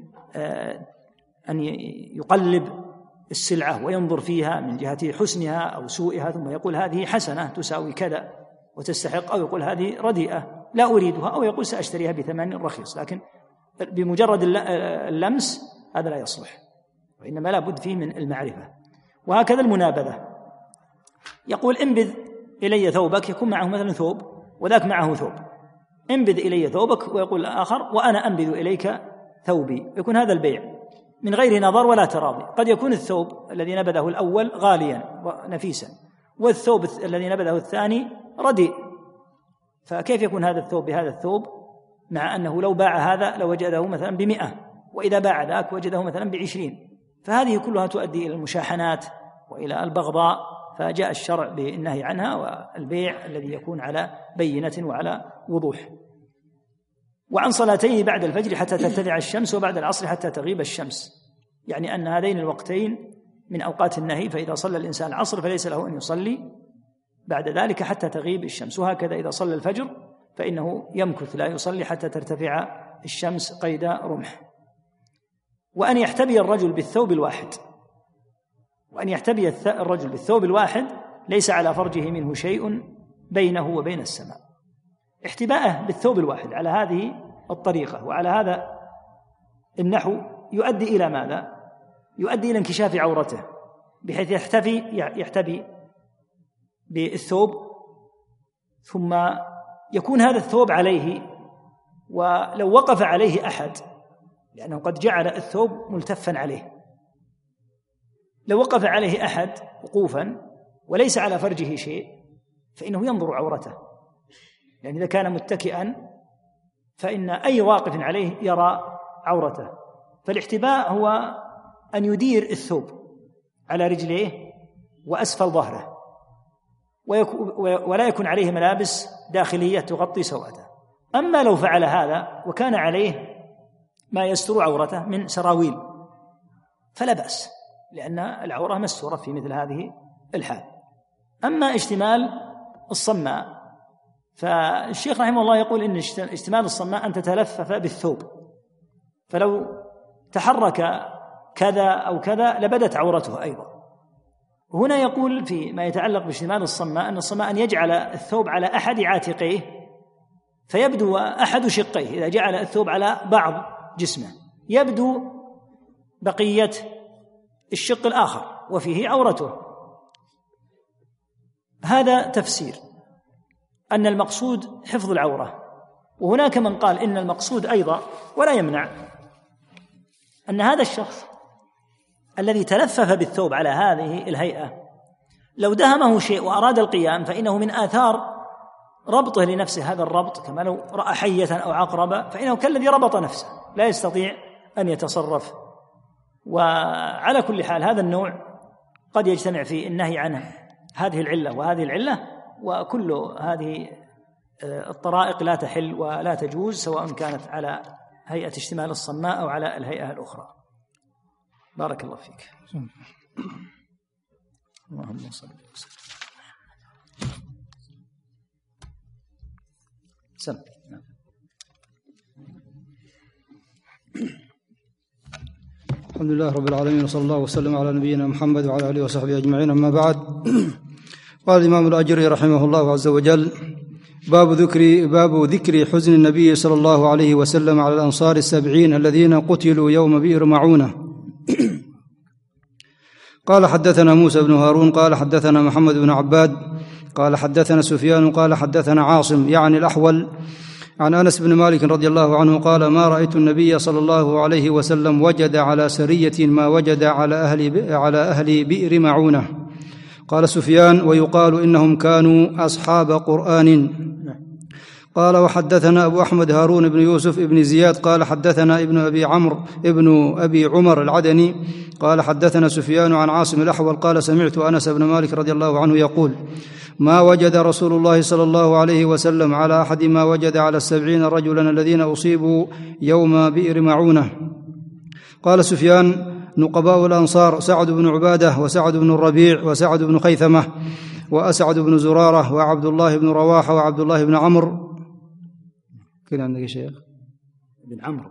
أن يقلب السلعة وينظر فيها من جهة حسنها أو سوءها ثم يقول هذه حسنة تساوي كذا وتستحق، أو يقول هذه رديئة لا أريدها، أو يقول سأشتريها بثمن رخيص. لكن بمجرد اللمس هذا لا يصلح، وإنما لا بد فيه من المعرفة. وهكذا المنابذة، يقول انبذ إلي ثوبك، يكون معه مثلا ثوب وذاك معه ثوب، انبذ إلي ثوبك، ويقول الآخر وأنا أنبذ إليك ثوبي، يكون هذا البيع من غير نظر ولا تراضي. قد يكون الثوب الذي نبذه الأول غاليا ونفيسا والثوب الذي نبذه الثاني رديء، فكيف يكون هذا الثوب بهذا الثوب، مع أنه لو باع هذا لوجده مثلا ب100 وإذا باع ذاك وجده مثلا ب20. فهذه كلها تؤدي إلى المشاحنات وإلى البغضاء، فجاء الشرع بالنهي عنها والبيع الذي يكون على بينة وعلى وضوح. وعن صلاتين بعد الفجر حتى ترتفع الشمس وبعد العصر حتى تغيب الشمس، يعني أن هذين الوقتين من أوقات النهي، فإذا صلى الإنسان العصر فليس له أن يصلي بعد ذلك حتى تغيب الشمس، وهكذا إذا صلى الفجر فإنه يمكث لا يصلي حتى ترتفع الشمس قيد رمح. وأن يحتبي الرجل بالثوب الواحد، وأن يحتبي الرجل بالثوب الواحد ليس على فرجه منه شيء بينه وبين السماء. احتباءه بالثوب الواحد على هذه الطريقة وعلى هذا النحو يؤدي إلى ماذا؟ يؤدي إلى انكشاف عورته، بحيث يحتبي بالثوب ثم يكون هذا الثوب عليه، ولو وقف عليه أحد، لأنه قد جعل الثوب ملتفا عليه، لو وقف عليه أحد وقوفا وليس على فرجه شيء فإنه ينظر عورته، يعني إذا كان متكئا فإن أي واقف عليه يرى عورته. فالاحتباء هو أن يدير الثوب على رجليه وأسفل ظهره، ولا يكون عليه ملابس داخلية تغطي سوءته. أما لو فعل هذا وكان عليه ما يستر عورته من سراويل فلا بأس، لأن العورة مستورة في مثل هذه الحال. أما اشتمال الصماء، فالشيخ رحمه الله يقول إن اشتمال الصماء أن تتلفف بالثوب، فلو تحرك كذا أو كذا لبدت عورته أيضا. هنا يقول في ما يتعلق باشتمال الصماء أن الصماء أن يجعل الثوب على أحد عاتقيه فيبدو أحد شقيه، إذا جعل الثوب على بعض جسمه يبدو بقية الشق الآخر وفيه عورته. هذا تفسير أن المقصود حفظ العورة. وهناك من قال إن المقصود أيضا، ولا يمنع، أن هذا الشخص الذي تلفف بالثوب على هذه الهيئة لو دهمه شيء وأراد القيام فإنه من آثار ربطه لنفسه هذا الربط، كما لو رأى حية أو عقربة فإنه كالذي ربط نفسه لا يستطيع أن يتصرف. وعلى كل حال هذا النوع قد يجتمع في النهي عنه هذه العلة وهذه العلة، وكل هذه الطرائق لا تحل ولا تجوز، سواء كانت على هيئة اشتمال الصماء أو على الهيئة الأخرى. بارك الله فيك. اللهم صل وسلم. سلام. الحمد لله رب العالمين، وصلى الله وسلم على نبينا محمد وعلى آله وصحبه أجمعين. أما بعد، قال الإمام الأجري رحمه الله عز وجل: باب ذكر حزن النبي صلى الله عليه وسلم على الأنصار 70 الذين قتلوا يوم بئر معونة. قال حدثنا موسى بن هارون قال حدثنا محمد بن عباد قال حدثنا سفيان قال حدثنا عاصم يعني الأحول عن أنس بن مالك رضي الله عنه قال: ما رأيت النبي صلى الله عليه وسلم وجد على سرية ما وجد على أهل بئر معونة. قال سفيان: ويقال إنهم كانوا أصحاب قرآن. قال: وحدثنا أبو أحمد هارون بن يوسف بن زياد قال حدثنا ابن أبي عمر العدني قال حدثنا سفيان عن عاصم الأحول قال: سمعت أنس بن مالك رضي الله عنه يقول: ما وجد رسول الله صلى الله عليه وسلم على أحد ما وجد على 70 رجلا الذين أصيبوا يوم بئر معونة. قال سفيان: نقباء الأنصار سعد بن عبادة وسعد بن الربيع وسعد بن خيثمة وأسعد بن زرارة وعبد الله بن رواحة وعبد الله بن عمرو. كان عندك يا شيخ؟ بن عمرو.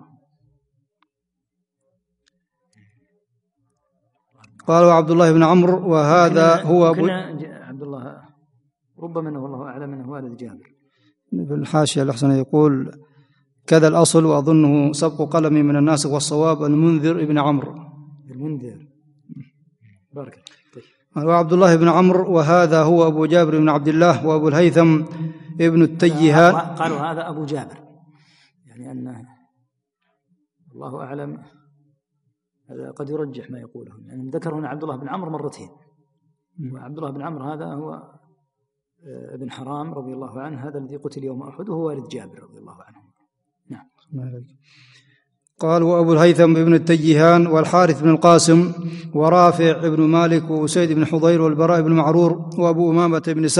قال: وعبد الله بن عمرو وهذا هو عبد الله ربما انه والله اعلم انه والد جابر. في الحاشيه الاحسن يقول كذا الاصل، واظنه سبق قلمي من الناسخ والصواب المنذر ابن عمرو. المنذر. بارك الله. طيب. وعبد الله بن عمرو وهذا هو ابو جابر بن عبد الله وابو الهيثم ابن التيهان. قالوا هذا ابو جابر، يعني انه الله اعلم هذا قد يرجح ما يقوله، يعني ذكر هنا عبد الله بن عمرو مرتين، وعبد الله بن عمرو هذا هو ابن حرام رضي الله عنه، هذا الذي قتل يوم أحد وهو والد جابر رضي الله عنه. نعم. قال: وأبو الهيثم ابن التيهان والحارث بن القاسم ورافع بن مالك وأسيد بن حضير والبراء بن معرور وأبو أمامة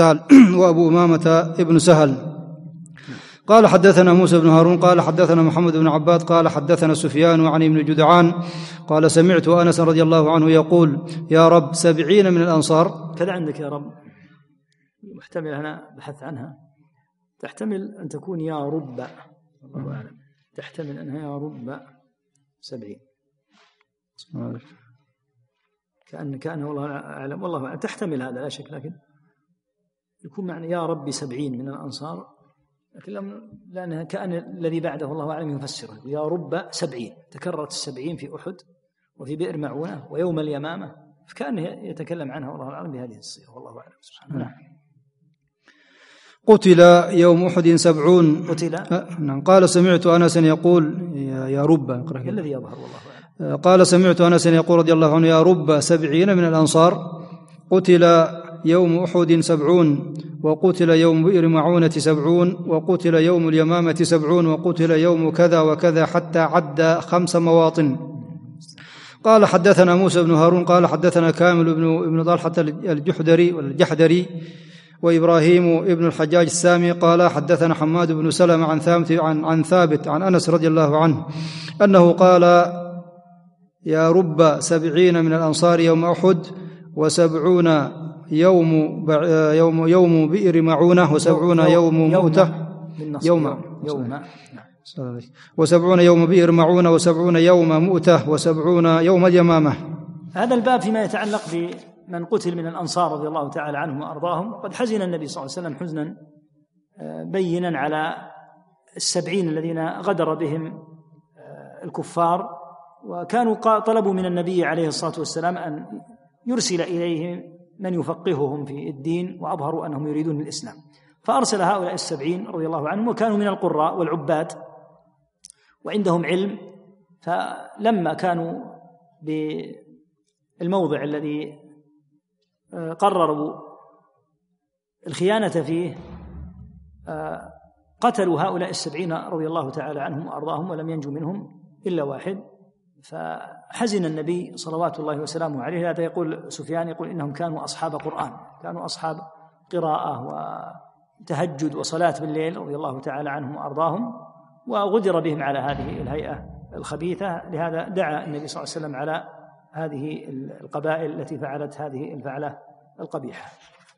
بن سهل. قال: حدثنا موسى بن هارون قال حدثنا محمد بن عباد قال حدثنا سفيان عن ابن جدعان قال: سمعت أنس رضي الله عنه يقول: يا رب 70 من الأنصار. كذا عندك يا رب محتمل، أنا بحث عنها، تحتمل أن تكون يا رب، الله أعلم، تحتمل أنها يا رب 70 كأن والله أعلم، والله أعلم، تحتمل هذا لا شك، لكن يكون معنى يا رب 70 من الأنصار، لكن لأنها كأن الذي بعده الله أعلم يفسره يا رب 70، تكررت 70 في أحد وفي بئر معونة ويوم اليمامة، فكأنه يتكلم عنها والله أعلم بهذه الصيغة، والله أعلم سبحانه. قتل يوم أحد 70. قتل. نعم. قال: سمعت أنس يقول يا رب، الذي يظهر والله أعلم. قال: سمعت أنس يقول رضي الله عنه: يا رب 70 من الأنصار قتل يوم أحد 70 وقتل يوم بئر معونة 70 وقتل يوم اليمامة 70 وقتل يوم كذا وكذا حتى عد 5 مواطن. قال: حدثنا موسى بن هارون قال حدثنا كامل بن طلحة الجحدري وإبراهيم ابن الحجاج السامي قال حدثنا حماد بن سلمة عن ثابت عن أنس رضي الله عنه أنه قال: يا رب 70 من الأنصار يوم أحد و70 يوم بئر معونة و70 يوم مؤتة و70 يوم بئر معونة و70 يوم مؤتة و70 يوم اليمامة. هذا الباب فيما يتعلق بمن قتل من الأنصار رضي الله تعالى عنهم وأرضاهم. قد حزن النبي صلى الله عليه وسلم حزنا بينا على 70 الذين غدر بهم الكفار، وكانوا طلبوا من النبي عليه الصلاة والسلام أن يرسل إليهم من يفقههم في الدين، وأظهروا أنهم يريدون الإسلام، فأرسل هؤلاء 70 رضي الله عنهم، وكانوا من القراء والعباد وعندهم علم. فلما كانوا بالموضع الذي قرروا الخيانة فيه قتلوا هؤلاء 70 رضي الله تعالى عنهم وأرضاهم، ولم ينجو منهم إلا واحد. فحزن النبي صلوات الله وسلامه عليه. هذا يقول سفيان، يقول إنهم كانوا أصحاب قرآن، كانوا أصحاب قراءة وتهجد وصلاة بالليل رضي الله تعالى عنهم وأرضاهم، وغدر بهم على هذه الهيئة الخبيثة. لهذا دعا النبي صلى الله عليه وسلم على هذه القبائل التي فعلت هذه الفعلة القبيحة.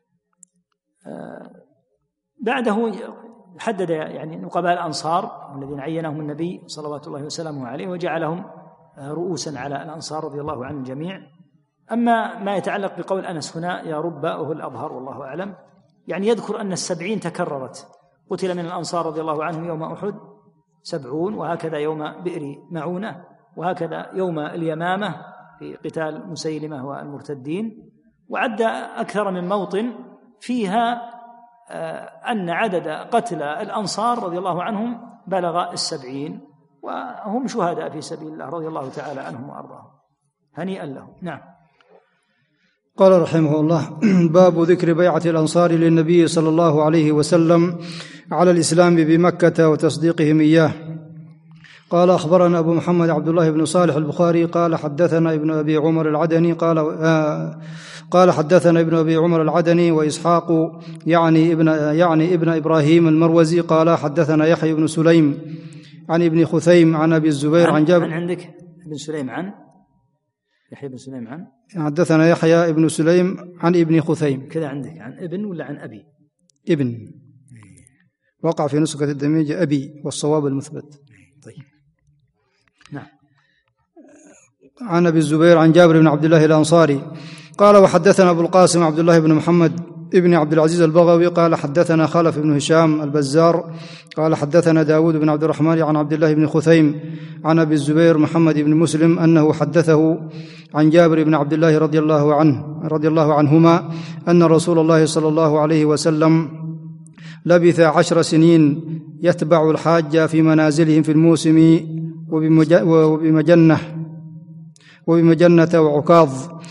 بعده حدد يعني نقباء الأنصار الذين عينهم النبي صلوات الله وسلامه عليه وجعلهم رؤوسا على الأنصار رضي الله عن الجميع. أما ما يتعلق بقول أنس هنا يا رب وهو الأظهر والله أعلم، يعني يذكر أن 70 تكررت، قتل من الأنصار رضي الله عنهم يوم أحد 70، وهكذا يوم بئر معونة، وهكذا يوم اليمامة في قتال مسيلمة والمرتدين. وعد أكثر من موطن فيها أن عدد قتلى الأنصار رضي الله عنهم بلغ 70، وهم شهداء في سبيل الله رضي الله تعالى عنهم وأرضاهم، هنيئا لهم. نعم. قال رحمه الله: باب ذكر بيعة الأنصار للنبي صلى الله عليه وسلم على الإسلام بمكة وتصديقهم إياه. قال أخبرنا أبو محمد عبد الله بن صالح البخاري قال حدثنا ابن أبي عمر العدني قال حدثنا ابن أبي عمر العدني وإسحاق يعني ابن إبراهيم المروزي قال حدثنا يحيى بن سليم عن ابن خثيم عن أبي الزبير عن جابر. عندك ابن سليم عن يحيى بن سليم عن حدثنا يحيى بن سليم عن ابن خثيم كذا عندك عن ابن ولا عن أبي؟ ابن، وقع في نسخة الدميجة أبي والصواب المثبت. طيب نعم. عن أبي الزبير عن جابر بن عبد الله الأنصاري قال وحدثنا أبو القاسم عبد الله بن محمد ابن عبد العزيز البغوي قال حدثنا خلف بن هشام البزار قال حدثنا داود بن عبد الرحمن عن عبد الله بن خثيم عن أبي الزبير محمد بن مسلم أنه حدثه عن جابر بن عبد الله رضي الله عنهما أن رسول الله صلى الله عليه وسلم لبث 10 سنين يتبع الحاج في منازلهم في الموسم وبمجنة وعكاظ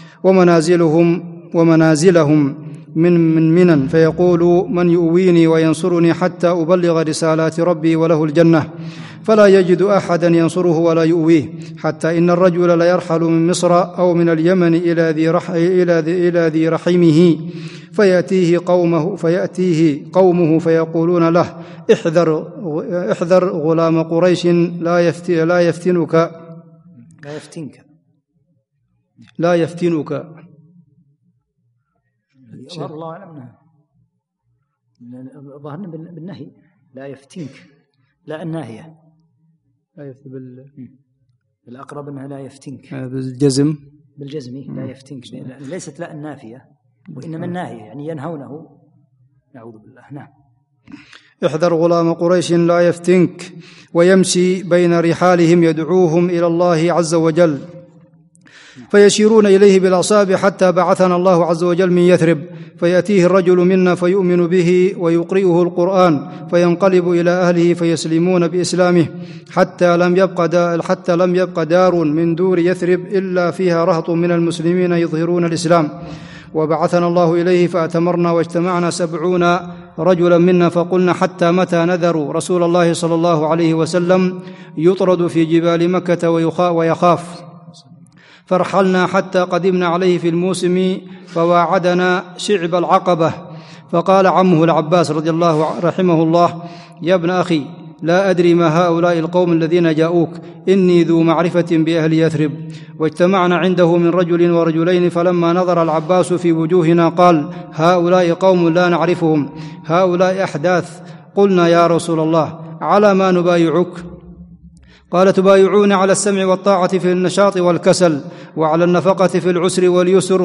ومنازلهم من منن، فيقول من يؤويني وينصرني حتى أبلغ رسالات ربي وله الجنة، فلا يجد أحدا ينصره ولا يؤويه، حتى إن الرجل ليرحل من مصر أو من اليمن إلى ذي رحمه فيأتيه قومه فيقولون له احذر غلام قريش لا يفتنك. يظهر الله أعلم ظهرنا بالنهي لا يفتنك، لا الناهية، لا يفتن بالأقرب أنها لا يفتنك بالجزم لا يفتنك، ليست لا النافية وإنما الناهية، يعني ينهونه، نعوذ بالله. نعم. احذر غلام قريش لا يفتنك، ويمشي بين رحالهم يدعوهم إلى الله عز وجل، فيشيرون إليه بالأصابع حتى بعثنا الله عز وجل من يثرب، فيأتيه الرجل منا فيؤمن به ويقرئه القرآن، فينقلب إلى أهله فيسلمون بإسلامه، حتى لم يبق دار من دور يثرب إلا فيها رهط من المسلمين يظهرون الإسلام. وبعثنا الله إليه فأتمرنا واجتمعنا 70 رجلا منا، فقلنا حتى متى نذر رسول الله صلى الله عليه وسلم يطرد في جبال مكة ويخاف، فرحلنا حتى قدمنا عليه في الموسم فواعدنا شعب العقبة، فقال عمه العباس رحمه الله: يا ابن أخي لا أدري ما هؤلاء القوم الذين جاءوك، إني ذو معرفة بأهل يثرب. واجتمعنا عنده من رجل ورجلين، فلما نظر العباس في وجوهنا قال: هؤلاء قوم لا نعرفهم، هؤلاء أحداث. قلنا: يا رسول الله على ما نبايعك؟ قال: تبايعون على السمع والطاعة في النشاط والكسل، وعلى النفقة في العسر واليسر،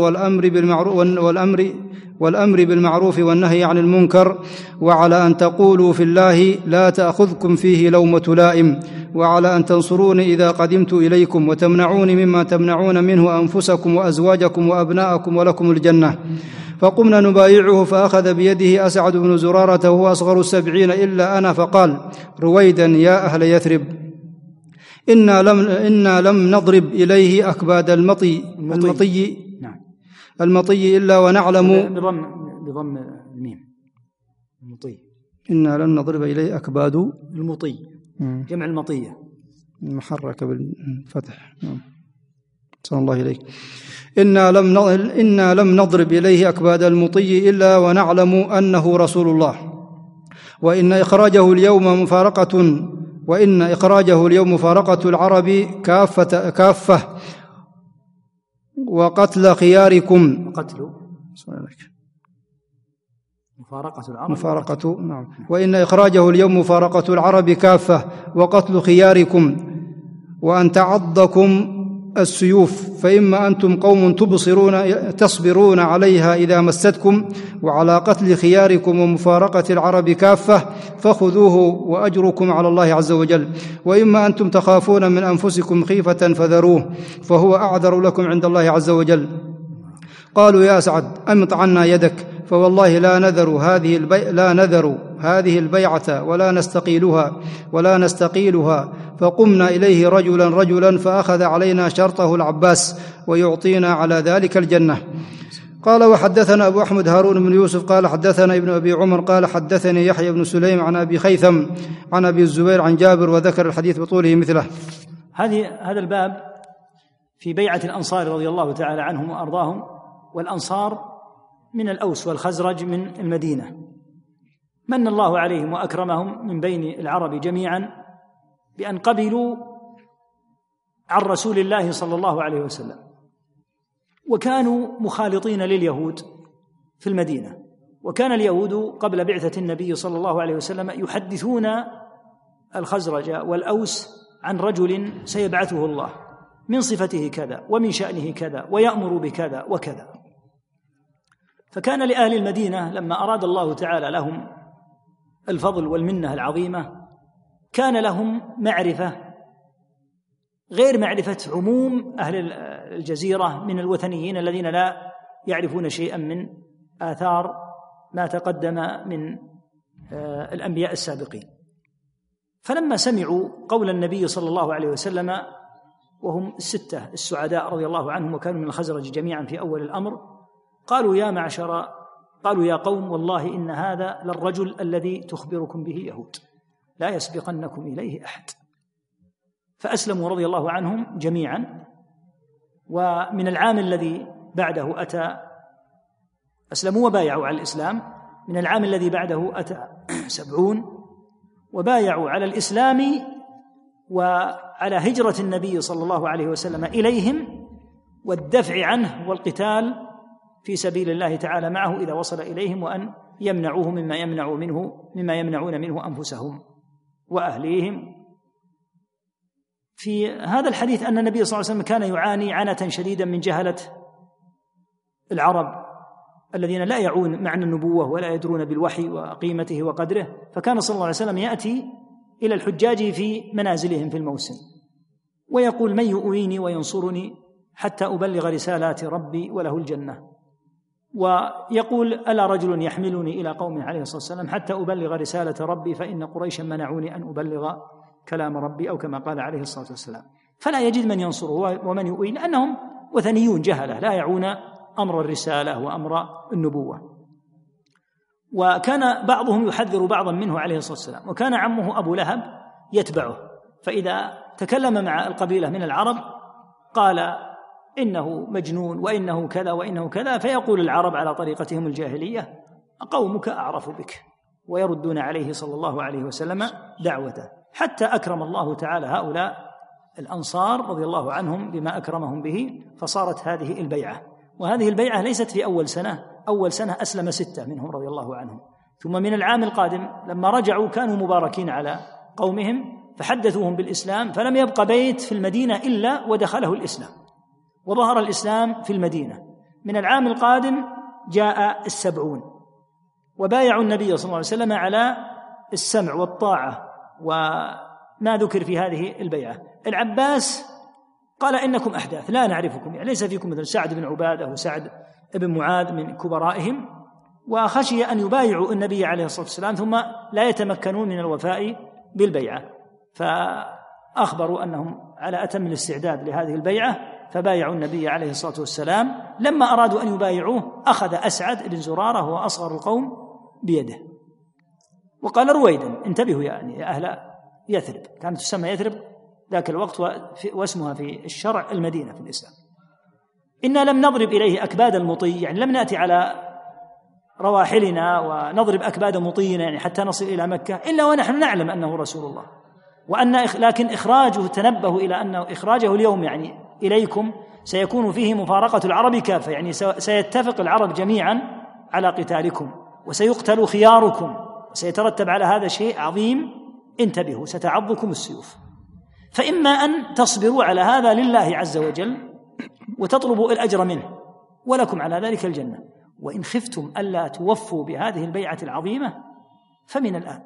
والأمر بالمعروف والنهي عن المنكر، وعلى أن تقولوا في الله لا تأخذكم فيه لومة لائم، وعلى أن تنصروني إذا قدمت إليكم، وتمنعوني مما تمنعون منه أنفسكم وأزواجكم وأبناءكم ولكم الجنة. فقمنا نبايعه، فأخذ بيده أسعد بن زرارة وهو أصغر 70 إلا أنا، فقال: رويدا يا أهل يثرب، إنا لم نضرب إليه أكباد المطي إلا ونعلم بضم الميم المطي، إنا لم نضرب إليه أكباد المطي جمع المطية محرك بالفتح. صلى الله إليك. إنا لم نضرب إليه أكباد المطي إلا ونعلم أنه رسول الله، وإن إخراجه اليوم مفارقة العرب كافة، وقتل خياركم. مفارقة نعم. وإن إخراجه اليوم مفارقة العرب كافة وقتل خياركم، وأن تعضكم السيوف، فإما أنتم قوم تصبرون عليها إذا مستكم، وعلى قتل خياركم ومفارقة العرب كافة فخذوه وأجركم على الله عز وجل، وإما أنتم تخافون من أنفسكم خيفة فذروه فهو أعذر لكم عند الله عز وجل. قالوا يا سعد أمط عنا يدك، فوالله لا نذر هذه البيعة ولا نستقيلها. فقمنا إليه رجلا فأخذ علينا شرطه العباس ويعطينا على ذلك الجنة. قال وحدثنا أبو أحمد هارون بن يوسف قال حدثنا ابن أبي عمر قال حدثني يحيى بن سليم عن أبي خيثم عن أبي الزبير عن جابر، وذكر الحديث بطوله مثله. هذا الباب في بيعة الأنصار رضي الله تعالى عنهم وأرضاهم، والأنصار من الأوس والخزرج من المدينة، من الله عليهم وأكرمهم من بين العرب جميعا بأن قبلوا عن رسول الله صلى الله عليه وسلم، وكانوا مخالطين لليهود في المدينة. وكان اليهود قبل بعثة النبي صلى الله عليه وسلم يحدثون الخزرج والأوس عن رجل سيبعثه الله من صفته كذا ومن شأنه كذا ويأمر بكذا وكذا. فكان لأهل المدينة لما أراد الله تعالى لهم الفضل والمنة العظيمة كان لهم معرفة غير معرفة عموم أهل الجزيرة من الوثنيين الذين لا يعرفون شيئا من آثار ما تقدم من الأنبياء السابقين. فلما سمعوا قول النبي صلى الله عليه وسلم، وهم الستة السعداء رضي الله عنهم وكانوا من الخزرج جميعا في أول الأمر، قالوا يا قوم والله إن هذا للرجل الذي تخبركم به يهود، لا يسبقنكم إليه أحد. فأسلموا رضي الله عنهم جميعا. ومن العام الذي بعده أتى أسلموا وبايعوا على الإسلام. من العام الذي بعده أتى 70 وبايعوا على الإسلام وعلى هجرة النبي صلى الله عليه وسلم إليهم والدفع عنه والقتال في سبيل الله تعالى معه إذا وصل إليهم، وأن يمنعوه مما يمنعون منه أنفسهم وأهليهم. في هذا الحديث أن النبي صلى الله عليه وسلم كان يعاني عنة شديدا من جهلة العرب الذين لا يعون معنى النبوة ولا يدرون بالوحي وقيمته وقدره. فكان صلى الله عليه وسلم يأتي إلى الحجاج في منازلهم في الموسم ويقول: من يؤويني وينصرني حتى أبلغ رسالات ربي وله الجنة. ويقول: ألا رجل يحملني إلى قومه عليه الصلاة والسلام حتى أبلغ رسالة ربي فإن قريشا منعوني أن أبلغ كلام ربي، أو كما قال عليه الصلاة والسلام. فلا يجد من ينصره ومن يؤوي، لأنهم وثنيون جهلة لا يعون أمر الرسالة وأمر النبوة. وكان بعضهم يحذر بعضا منه عليه الصلاة والسلام. وكان عمه أبو لهب يتبعه، فإذا تكلم مع القبيلة من العرب قال: إنه مجنون وإنه كذا وإنه كذا. فيقول العرب على طريقتهم الجاهلية: قومك أعرف بك، ويردون عليه صلى الله عليه وسلم دعوته، حتى أكرم الله تعالى هؤلاء الأنصار رضي الله عنهم بما أكرمهم به، فصارت هذه البيعة. وهذه البيعة ليست في أول سنة أسلم 6 منهم رضي الله عنهم. ثم من العام القادم لما رجعوا كانوا مباركين على قومهم فحدثوهم بالإسلام، فلم يبق بيت في المدينة إلا ودخله الإسلام، وظهر الإسلام في المدينة. من العام القادم جاء 70 وبايعوا النبي صلى الله عليه وسلم على السمع والطاعة وما ذكر في هذه البيعة. العباس قال: إنكم أحداث لا نعرفكم، يعني ليس فيكم مثل سعد بن عبادة وسعد بن معاذ من كبرائهم، وخشي أن يبايعوا النبي عليه الصلاة والسلام ثم لا يتمكنون من الوفاء بالبيعة، فأخبروا أنهم على أتم الاستعداد لهذه البيعة، فبايعوا النبي عليه الصلاة والسلام. لما أرادوا أن يبايعوه أخذ أسعد بن زرارة وهو أصغر القوم بيده وقال: رويدا، انتبهوا يعني يا أهل يثرب، كانت تسمى يثرب ذاك الوقت واسمها في الشرع المدينة في الإسلام: إنا لم نضرب إليه أكباد المطي، يعني لم نأتي على رواحلنا ونضرب أكباد مطينا يعني حتى نصل إلى مكة إلا ونحن نعلم أنه رسول الله، لكن إخراجه تنبهوا إلى أنه إخراجه اليوم يعني إليكم سيكون فيه مفارقة العرب كافة، يعني سيتفق العرب جميعا على قتالكم، وسيقتل خياركم، وسيترتب على هذا شيء عظيم. انتبهوا، ستعضكم السيوف. فإما أن تصبروا على هذا لله عز وجل وتطلبوا الأجر منه ولكم على ذلك الجنة، وإن خفتم ألا توفوا بهذه البيعة العظيمة فمن الآن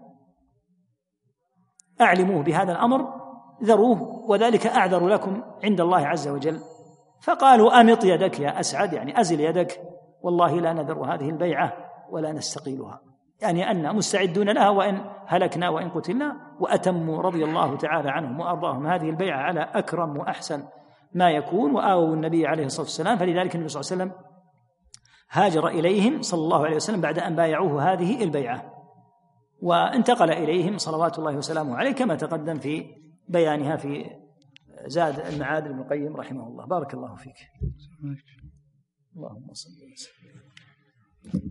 أعلموه بهذا الأمر، ذروه، وذلك أعذر لكم عند الله عز وجل. فقالوا أمط يدك يا أسعد، يعني أزل يدك، والله لا نذر هذه البيعة ولا نستقيلها، يعني أن مستعدون لها وإن هلكنا وإن قتلنا. وأتموا رضي الله تعالى عنهم وأرضاهم هذه البيعة على أكرم وأحسن ما يكون، وآووا النبي عليه الصلاة والسلام. فلذلك النبي صلى الله عليه وسلم هاجر إليهم صلى الله عليه وسلم بعد أن بايعوه هذه البيعة، وانتقل إليهم صلوات الله وسلامه عليه كما تقدم في بيانها في زاد المعاد ابن القيم رحمه الله. بارك الله فيك. اللهم صل وسلم.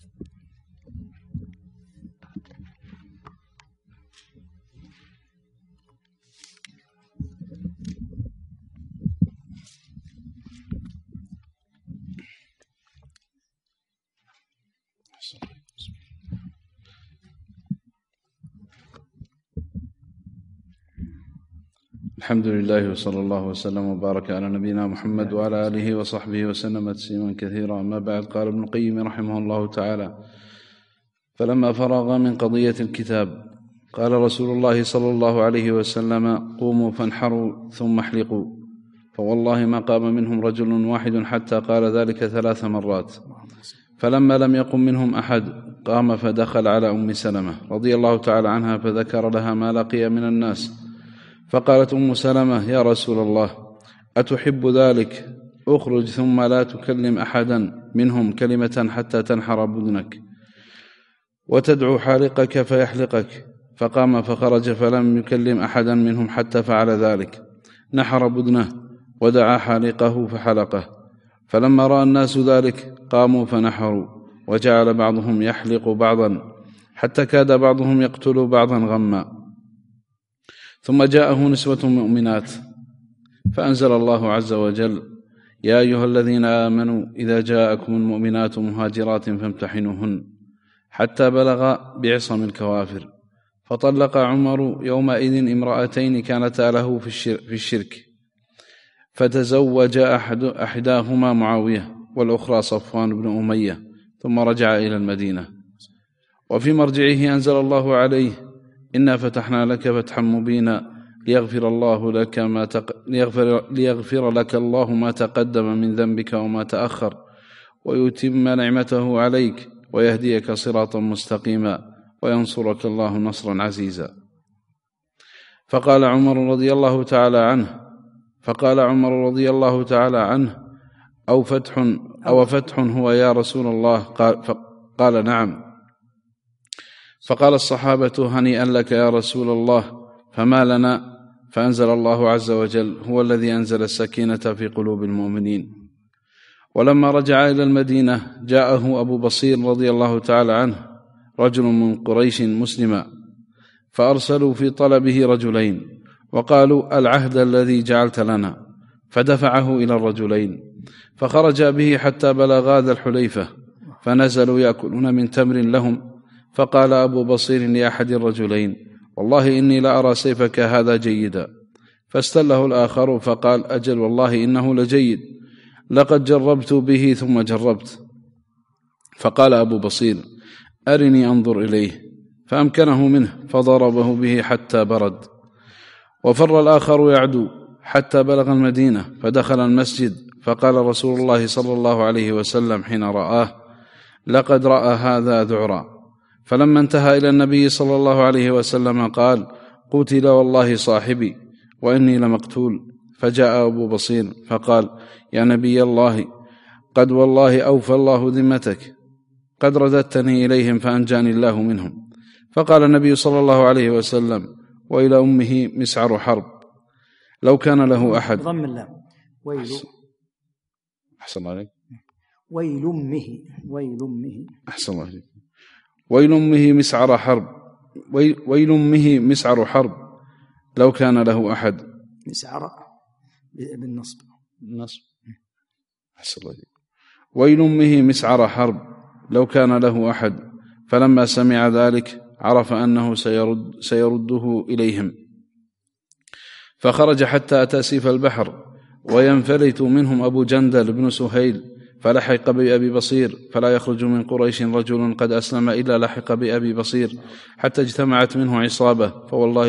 الحمد لله وصلى الله وسلم وبارك على نبينا محمد وعلى آله وصحبه وسلم تسليما كثيرا. أما بعد، قال ابن القيم رحمه الله تعالى: فلما فرغ من قضية الكتاب قال رسول الله صلى الله عليه وسلم: قوموا فانحروا ثم احلقوا، فوالله ما قام منهم رجل واحد حتى قال ذلك 3 مرات. فلما لم يقم منهم أحد قام فدخل على أم سلمة رضي الله تعالى عنها فذكر لها ما لقي من الناس، فقالت أم سلمة: يا رسول الله، أتحب ذلك؟ أخرج ثم لا تكلم أحدا منهم كلمة حتى تنحر بدنك وتدعو حالقك فيحلقك. فقام فخرج فلم يكلم أحدا منهم حتى فعل ذلك، نحر بدنه ودعا حالقه فحلقه. فلما رأى الناس ذلك قاموا فنحروا، وجعل بعضهم يحلق بعضا حتى كاد بعضهم يقتل بعضا غما. ثم جاءه نسوة مؤمنات فأنزل الله عز وجل: يا أيها الذين آمنوا إذا جاءكم المؤمنات مهاجرات فامتحنوهن حتى بلغ بعصم الكوافر. فطلق عمر يومئذ امرأتين كانتا له في الشرك، فتزوج أحداهما معاوية والأخرى صفوان بن أمية، ثم رجع إلى المدينة. وفي مرجعه أنزل الله عليه: إنا فتحنا لك فتحا مبينا ليغفر لك الله ما تقدم من ذنبك وما تأخر، ويتم نعمته عليك، ويهديك صراطا مستقيما، وينصرك الله نصرا عزيزا. فقال عمر رضي الله تعالى عنه: أو فتح هو يا رسول الله؟ قال: نعم. فقال الصحابة: هنيئا لك يا رسول الله، فما لنا؟ فأنزل الله عز وجل: هو الذي أنزل السكينة في قلوب المؤمنين. ولما رجع إلى المدينة جاءه أبو بصير رضي الله تعالى عنه رجل من قريش مسلما، فأرسلوا في طلبه رجلين وقالوا: العهد الذي جعلت لنا. فدفعه إلى الرجلين، فخرج به حتى بلغا ذا الحليفة، فنزلوا يأكلون من تمر لهم. فقال أبو بصير لأحد الرجلين: والله إني لأرى سيفك هذا جيدا. فاستله الآخر فقال: أجل والله إنه لجيد، لقد جربت به ثم جربت. فقال أبو بصير: أرني أنظر إليه. فأمكنه منه فضربه به حتى برد. وفر الآخر يعدو حتى بلغ المدينة، فدخل المسجد، فقال رسول الله صلى الله عليه وسلم حين رآه: لقد رأى هذا ذعرا. فلما انتهى إلى النبي صلى الله عليه وسلم قال: قتل والله صاحبي وإني لمقتول. فجاء أبو بصير فقال: يا نبي الله، قد والله أوفى الله ذمتك، قد رددتني إليهم فأنجاني الله منهم. فقال النبي صلى الله عليه وسلم: وإلى أمه مسعر حرب، لو كان له أحد. ضم الله. أحسن الله عليك. ويل أمه. أحسن الله عليك. ويل أمه مسعر حرب، ويل أمه مسعر حرب، لو كان له أحد. مسعر بالنصب. ويل أمه مسعر حرب لو كان له أحد، فلما سمع ذلك عرف أنه سيرده إليهم، فخرج حتى أتى سيف البحر، وينفلت منهم أبو جندل بن سهيل، فلحق بأبي بصير، فلا يخرج من قريش رجل قد أسلم إلا لحق بأبي بصير، حتى اجتمعت منه عصابة، فوالله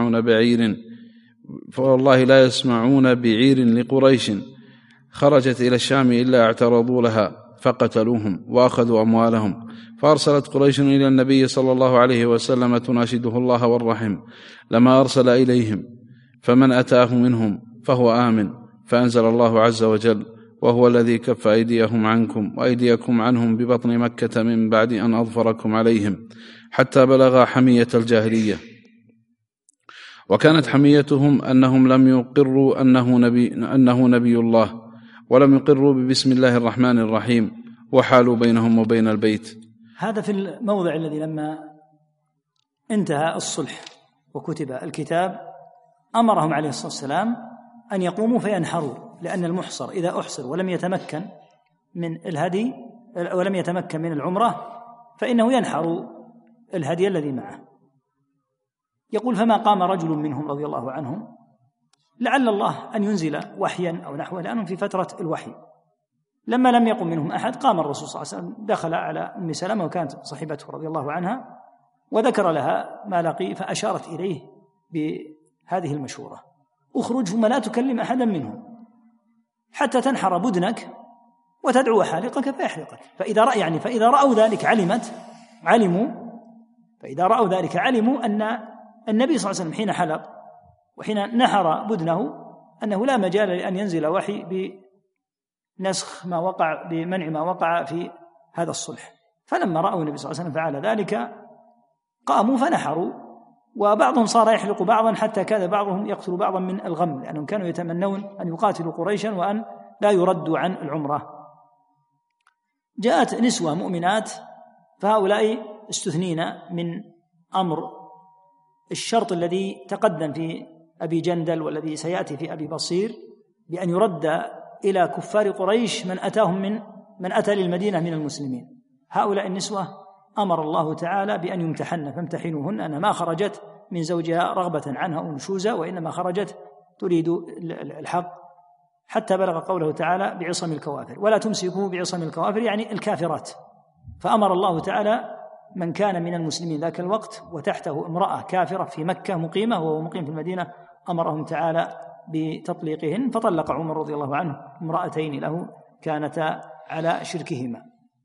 لا يسمعون بعير لقريش خرجت إلى الشام إلا اعترضوا لها فقتلوهم وأخذوا أموالهم. فأرسلت قريش إلى النبي صلى الله عليه وسلم تناشده الله والرحم، لما أرسل إليهم، فمن أتاه منهم فهو آمن، فأنزل الله عز وجل: وهو الذي كف أيديهم عنكم وأيديكم عنهم ببطن مكة من بعد أن أظفركم عليهم، حتى بلغ حمية الجاهلية. وكانت حميتهم أنهم لم يقروا أنه نبي الله، ولم يقروا ببسم الله الرحمن الرحيم، وحالوا بينهم وبين البيت. هذا في الموضع الذي لما انتهى الصلح وكتب الكتاب أمرهم عليه الصلاة والسلام أن يقوموا فينحروا، لأن المحصر إذا أحصر ولم يتمكن من الهدي ولم يتمكن من العمرة فإنه ينحر الهدي الذي معه. يقول: فما قام رجل منهم رضي الله عنهم، لعل الله أن ينزل وحيا أو نحوه، لأنهم في فترة الوحي. لما لم يقم منهم أحد قام الرسول صلى الله عليه وسلم، دخل على أم سلمة وكانت صاحبته رضي الله عنها، وذكر لها ما لقي، فأشارت إليه بهذه المشورة: اخرج ثم لا تكلم أحدا منهم حتى تنحر بدنك وتدعو حالقك فيحرقك. فإذا رأوا ذلك علموا أن النبي صلى الله عليه وسلم حين حلق وحين نحر بدنه أنه لا مجال لأن ينزل وحي بنسخ ما وقع، بمنع ما وقع في هذا الصلح. فلما رأوا النبي صلى الله عليه وسلم فعل ذلك قاموا فنحروا، وبعضهم صار يحلق بعضا حتى كاد بعضهم يقتل بعضا من الغم، لأنهم كانوا يتمنون أن يقاتلوا قريشا وأن لا يردوا عن العمرة. جاءت نسوة مؤمنات، فهؤلاء استثنين من أمر الشرط الذي تقدم في أبي جندل والذي سيأتي في أبي بصير، بأن يرد إلى كفار قريش من أتى للمدينة من المسلمين. هؤلاء النسوة أمر الله تعالى بأن يمتحن، فامتحنوهن، أنها ما خرجت من زوجها رغبة عنها أو نشوزا، وإنما خرجت تريد الحق، حتى بلغ قوله تعالى: بعصم الكوافر، ولا تمسكوا بعصم الكوافر، يعني الكافرات. فأمر الله تعالى من كان من المسلمين ذاك الوقت وتحته امرأة كافرة في مكة مقيمة وهو مقيم في المدينة، أمرهم تعالى بتطليقهن، فطلق عمر رضي الله عنه امرأتين له كانتا على شركهما.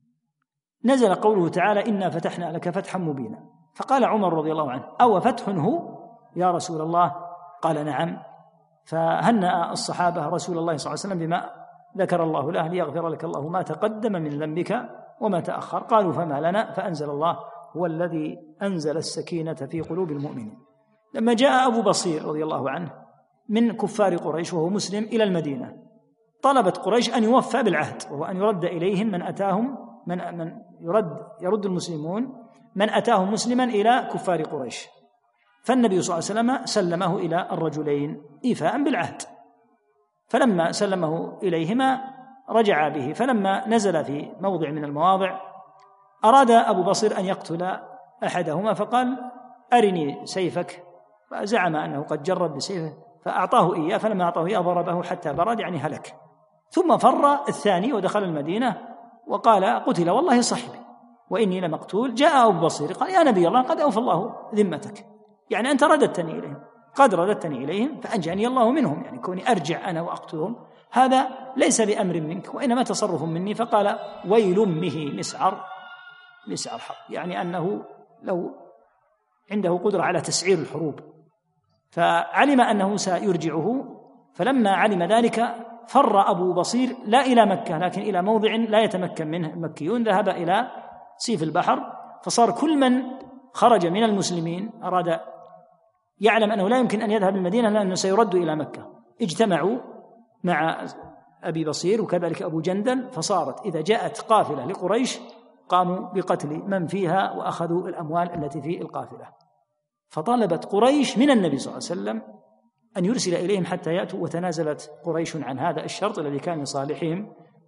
نزل قوله تعالى: إنا فتحنا لك فتحا مبينا. فقال عمر رضي الله عنه: أو فتح هو يا رسول الله؟ قال: نعم. فهنأ الصحابة رسول الله صلى الله عليه وسلم بما ذكر الله له: ليغفر لك الله ما تقدم من ذنبك وما تأخر. قالوا: فما لنا؟ فأنزل الله: هو الذي أنزل السكينة في قلوب المؤمنين. لما جاء أبو بصير رضي الله عنه من كفار قريش وهو مسلم إلى المدينة، طلبت قريش أن يوفى بالعهد، وهو أن يرد إليهم من أتاهم من يرد المسلمون من أتاهم مسلما إلى كفار قريش. فالنبي صلى الله عليه وسلم سلمه إلى الرجلين إيفاء بالعهد، فلما سلمه إليهما رجع به. فلما نزل في موضع من المواضع أراد أبو بصير أن يقتل أحدهما، فقال: أرني سيفك. فزعم أنه قد جرب بسيفه، فأعطاه إياه، فلما أعطاه إياه ضربه حتى برد، يعني هلك. ثم فر الثاني ودخل المدينة وقال: قتل والله صاحبي وإني لمقتول. جاء أبو بصير قال: يا نبي الله، قد أوفى الله ذمتك، يعني أنت رددتني إليهم، قد رددتني إليهم فأنجاني الله منهم، يعني كوني أرجع أنا وأقتلهم هذا ليس بأمر منك وإنما تصرف مني. فقال: ويل أمه مسعر حرب، يعني أنه لو عنده قدرة على تسعير الحروب. فعلم أنه سيرجعه، فلما علم ذلك فر أبو بصير لا إلى مكة لكن إلى موضع لا يتمكن منه المكيون، ذهب إلى سيف البحر. فصار كل من خرج من المسلمين أراد يعلم أنه لا يمكن أن يذهب المدينة لأنه سيرد إلى مكة، اجتمعوا مع أبي بصير وكذلك أبو جندل، فصارت إذا جاءت قافلة لقريش قاموا بقتل من فيها وأخذوا الأموال التي في القافلة. فطلبت قريش من النبي صلى الله عليه وسلم أن يرسل إليهم حتى يأتوا، وتنازلت قريش عن هذا الشرط الذي كان لصالحهم،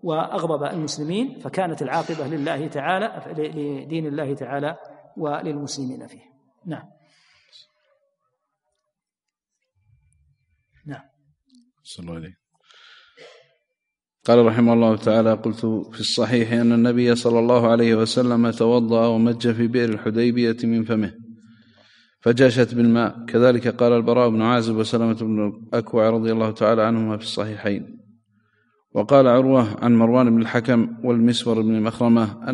وأغضب المسلمين، فكانت العاقبة لله تعالى، لدين الله تعالى وللمسلمين فيه. نعم. صلى الله عليه. قال رحمه الله تعالى: قلت في الصحيح أن النبي صلى الله عليه وسلم توضأ ومج في بئر الحديبية من فمه فجاشت بالماء. كذلك قال البراء بن عازب وسلمة بن الأكوع رضي الله تعالى عنهما في الصحيحين. وقال عروة عن مروان بن الحكم والمسور بن مخرمة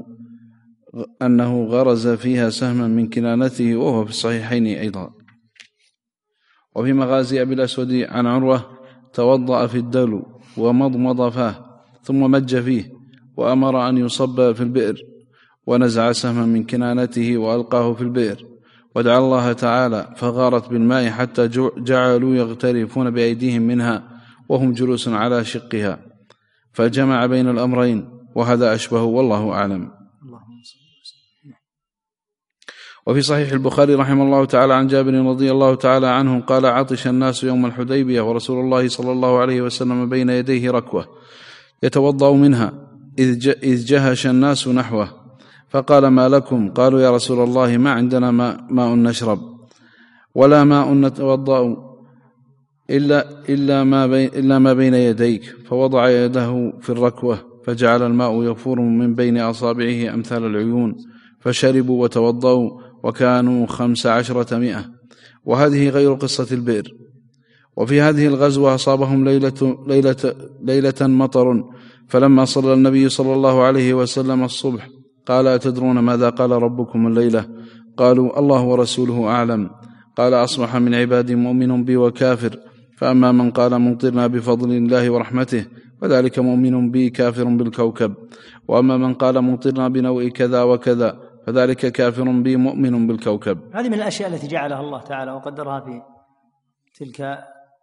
أنه غرز فيها سهما من كنانته، وهو في الصحيحين أيضا. وفي مغازي أبي الأسود عن عروة: توضأ في الدلو ومضمض فاه ثم مج فيه، وأمر أن يصب في البئر، ونزع سهما من كنانته وألقاه في البئر، ودعا الله تعالى فغارت بالماء حتى جعلوا يغترفون بأيديهم منها وهم جلوس على شقها، فجمع بين الأمرين، وهذا أشبه والله أعلم. وفي صحيح البخاري رحمه الله تعالى عن جابر رضي الله تعالى عنه قال: عطش الناس يوم الحديبية ورسول الله صلى الله عليه وسلم بين يديه ركوة يتوضأ منها، إذ جهش الناس نحوه، فقال: ما لكم؟ قالوا: يا رسول الله ما عندنا ماء نشرب ولا ماء نتوضأ إلا ما بين يديك. فوضع يده في الركوة فجعل الماء يفور من بين أصابعه أمثال العيون، فشربوا وتوضأوا، وكانوا 15 وهذه غير قصة البئر. وفي هذه الغزوة أصابهم ليلة مطر، فلما صلى النبي صلى الله عليه وسلم الصبح قال: أتدرون ماذا قال ربكم الليلة؟ قالوا: الله ورسوله أعلم. قال: أصبح من عبادي مؤمن بي وكافر، فأما من قال ممطرنا بفضل الله ورحمته وذلك مؤمن بي كافر بالكوكب، وأما من قال ممطرنا بنوء كذا وكذا فذلك كافر بي مؤمن بالكوكب. هذه من الأشياء التي جعلها الله تعالى وقدرها في تلك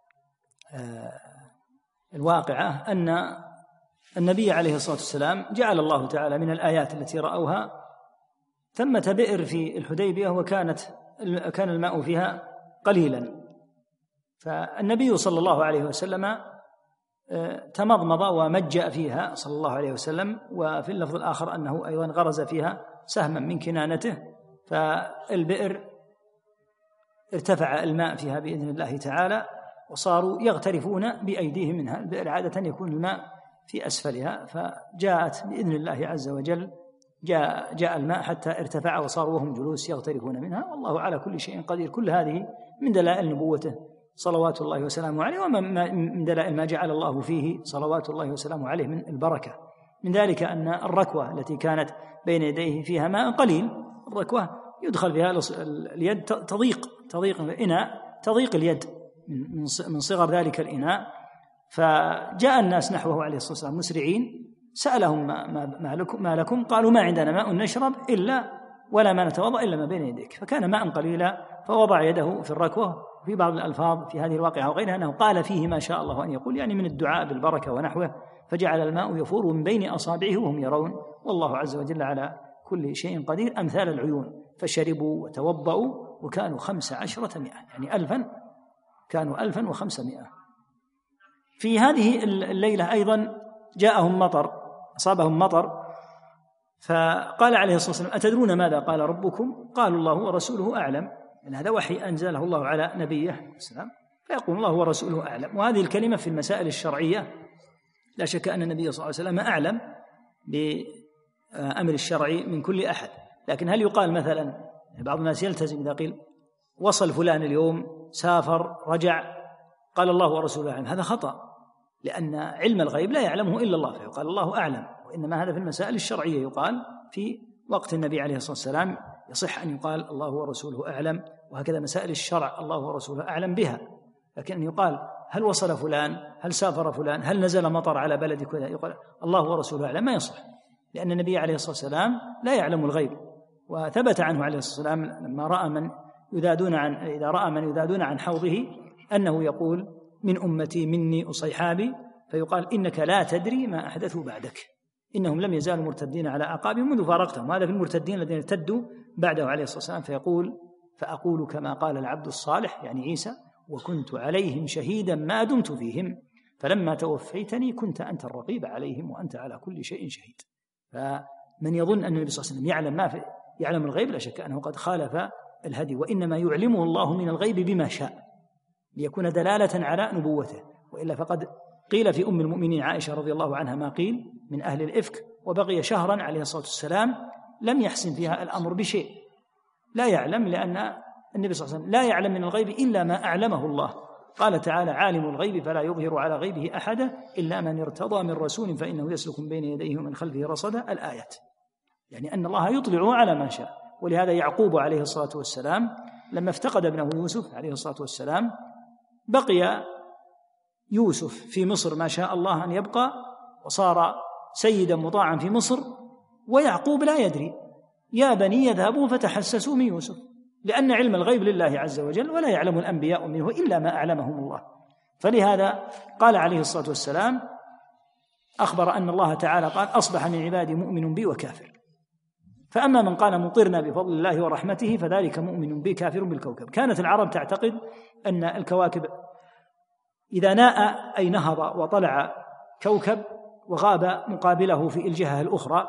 الواقعة، أن النبي عليه الصلاة والسلام جعل الله تعالى من الآيات التي رأوها ثمة بئر في الحديبية كان الماء فيها قليلا، فالنبي صلى الله عليه وسلم تمضمض ومجأ فيها صلى الله عليه وسلم. وفي اللفظ الآخر أنه أيضا غرز فيها سهما من كنانته، فالبئر ارتفع الماء فيها بإذن الله تعالى، وصاروا يغترفون بأيديهم منها. البئر عادة يكون الماء في أسفلها، فجاءت بإذن الله عز وجل جاء الماء حتى ارتفع، وصاروا وهم جلوس يغترفون منها، والله على كل شيء قدير. كل هذه من دلائل نبوته صلوات الله وسلامه عليه، ومن دلائل ما جعل الله فيه صلوات الله وسلامه عليه من البركة. من ذلك أن الركوة التي كانت بين يديه فيها ماء قليل، الركوة يدخل فيها اليد تضيق الإناء، تضيق اليد من صغر ذلك الإناء. فجاء الناس نحوه عليه الصلاة والسلام مسرعين، سألهم ما لكم؟ قالوا: ما عندنا ماء نشرب ولا ما نتوضأ إلا ما بين يديك. فكان ماء قليلا، فوضع يده في الركوة. في بعض الألفاظ في هذه الواقعة وغيرها أنه قال فيه ما شاء الله أن يقول، يعني من الدعاء بالبركة ونحوه، فجعل الماء يفور من بين أصابعه وهم يرون، والله عز وجل على كل شيء قدير، أمثال العيون. فشربوا وتوضأوا وكانوا 15 يعني 1000، كانوا 1500. في هذه الليلة أيضا جاءهم مطر، أصابهم مطر، فقال عليه الصلاة والسلام: أتدرون ماذا قال ربكم؟ قالوا: الله ورسوله أعلم. يعني هذا وحي أنزله الله على نبيه السلام، فيقول: الله ورسوله أعلم. وهذه الكلمة في المسائل الشرعية لا شك أن النبي صلى الله عليه وسلم أعلم بأمر الشرع من كل أحد. لكن هل يقال مثلا بعض الناس يلتزم إذا قيل وصل فلان اليوم، سافر، رجع، قال الله ورسوله أعلم؟ هذا خطأ، لأن علم الغيب لا يعلمه إلا الله، فيقال الله أعلم. وإنما هذا في المسائل الشرعية يقال في وقت النبي عليه الصلاة والسلام، يصح أن يقال الله ورسوله أعلم، وهكذا مسائل الشرع الله ورسوله أعلم بها. لكن أن يقال هل وصل فلان، هل سافر فلان، هل نزل مطر على بلد كذا، يقال الله ورسوله أعلم، ما يصح، لأن النبي عليه الصلاة والسلام لا يعلم الغيب. وثبت عنه عليه الصلاة والسلام لما رأى إذا رأى من يذادون عن حوضه أنه يقول: من أمتي مني أصيحابي، فيقال: إنك لا تدري ما أحدثوا بعدك، إنهم لم يزالوا مرتدين على أعقابهم منذ فارقتهم. هذا في المرتدين الذين ارتدوا بعده عليه الصلاة والسلام. فيقول: فأقول كما قال العبد الصالح يعني عيسى: وكنت عليهم شهيدا ما دمت فيهم. فلما توفيتني كنت أنت الرقيب عليهم وأنت على كل شيء شهيد. فمن يظن أن النبي صلى الله عليه وسلم يعلم الغيب لا شك أنه قد خالف الهدي، وإنما يعلمه الله من الغيب بما شاء ليكون دلالة على نبوته، وإلا فقد قيل في أم المؤمنين عائشة رضي الله عنها ما قيل من أهل الإفك، وبقي شهرا عليه الصلاة والسلام لم يحسن فيها الأمر بشيء، لا يعلم، لأن النبي صلى الله عليه وسلم لا يعلم من الغيب إلا ما أعلمه الله. قال تعالى: عالم الغيب فلا يظهر على غيبه أحدا إلا من ارتضى من رسول فإنه يسلك من بين يديه ومن خلفه رصدا، الآيات، يعني أن الله يطلع على ما شاء. ولهذا يعقوب عليه الصلاة والسلام لما افتقد ابنه يوسف عليه الصلاة والسلام بقي يوسف في مصر ما شاء الله أن يبقى، وصار سيدا مطاعا في مصر، ويعقوب لا يدري. يا بني يذهبوا فتحسسوا من يوسف، لأن علم الغيب لله عز وجل ولا يعلم الأنبياء منه إلا ما أعلمهم الله. فلهذا قال عليه الصلاة والسلام، أخبر أن الله تعالى قال: أصبح من عبادي مؤمن بي وكافر. فأما من قال مطرنا بفضل الله ورحمته فذلك مؤمن بي كافر بالكوكب. كانت العرب تعتقد أن الكواكب إذا ناء أي نهض وطلع كوكب وغاب مقابله في الجهة الأخرى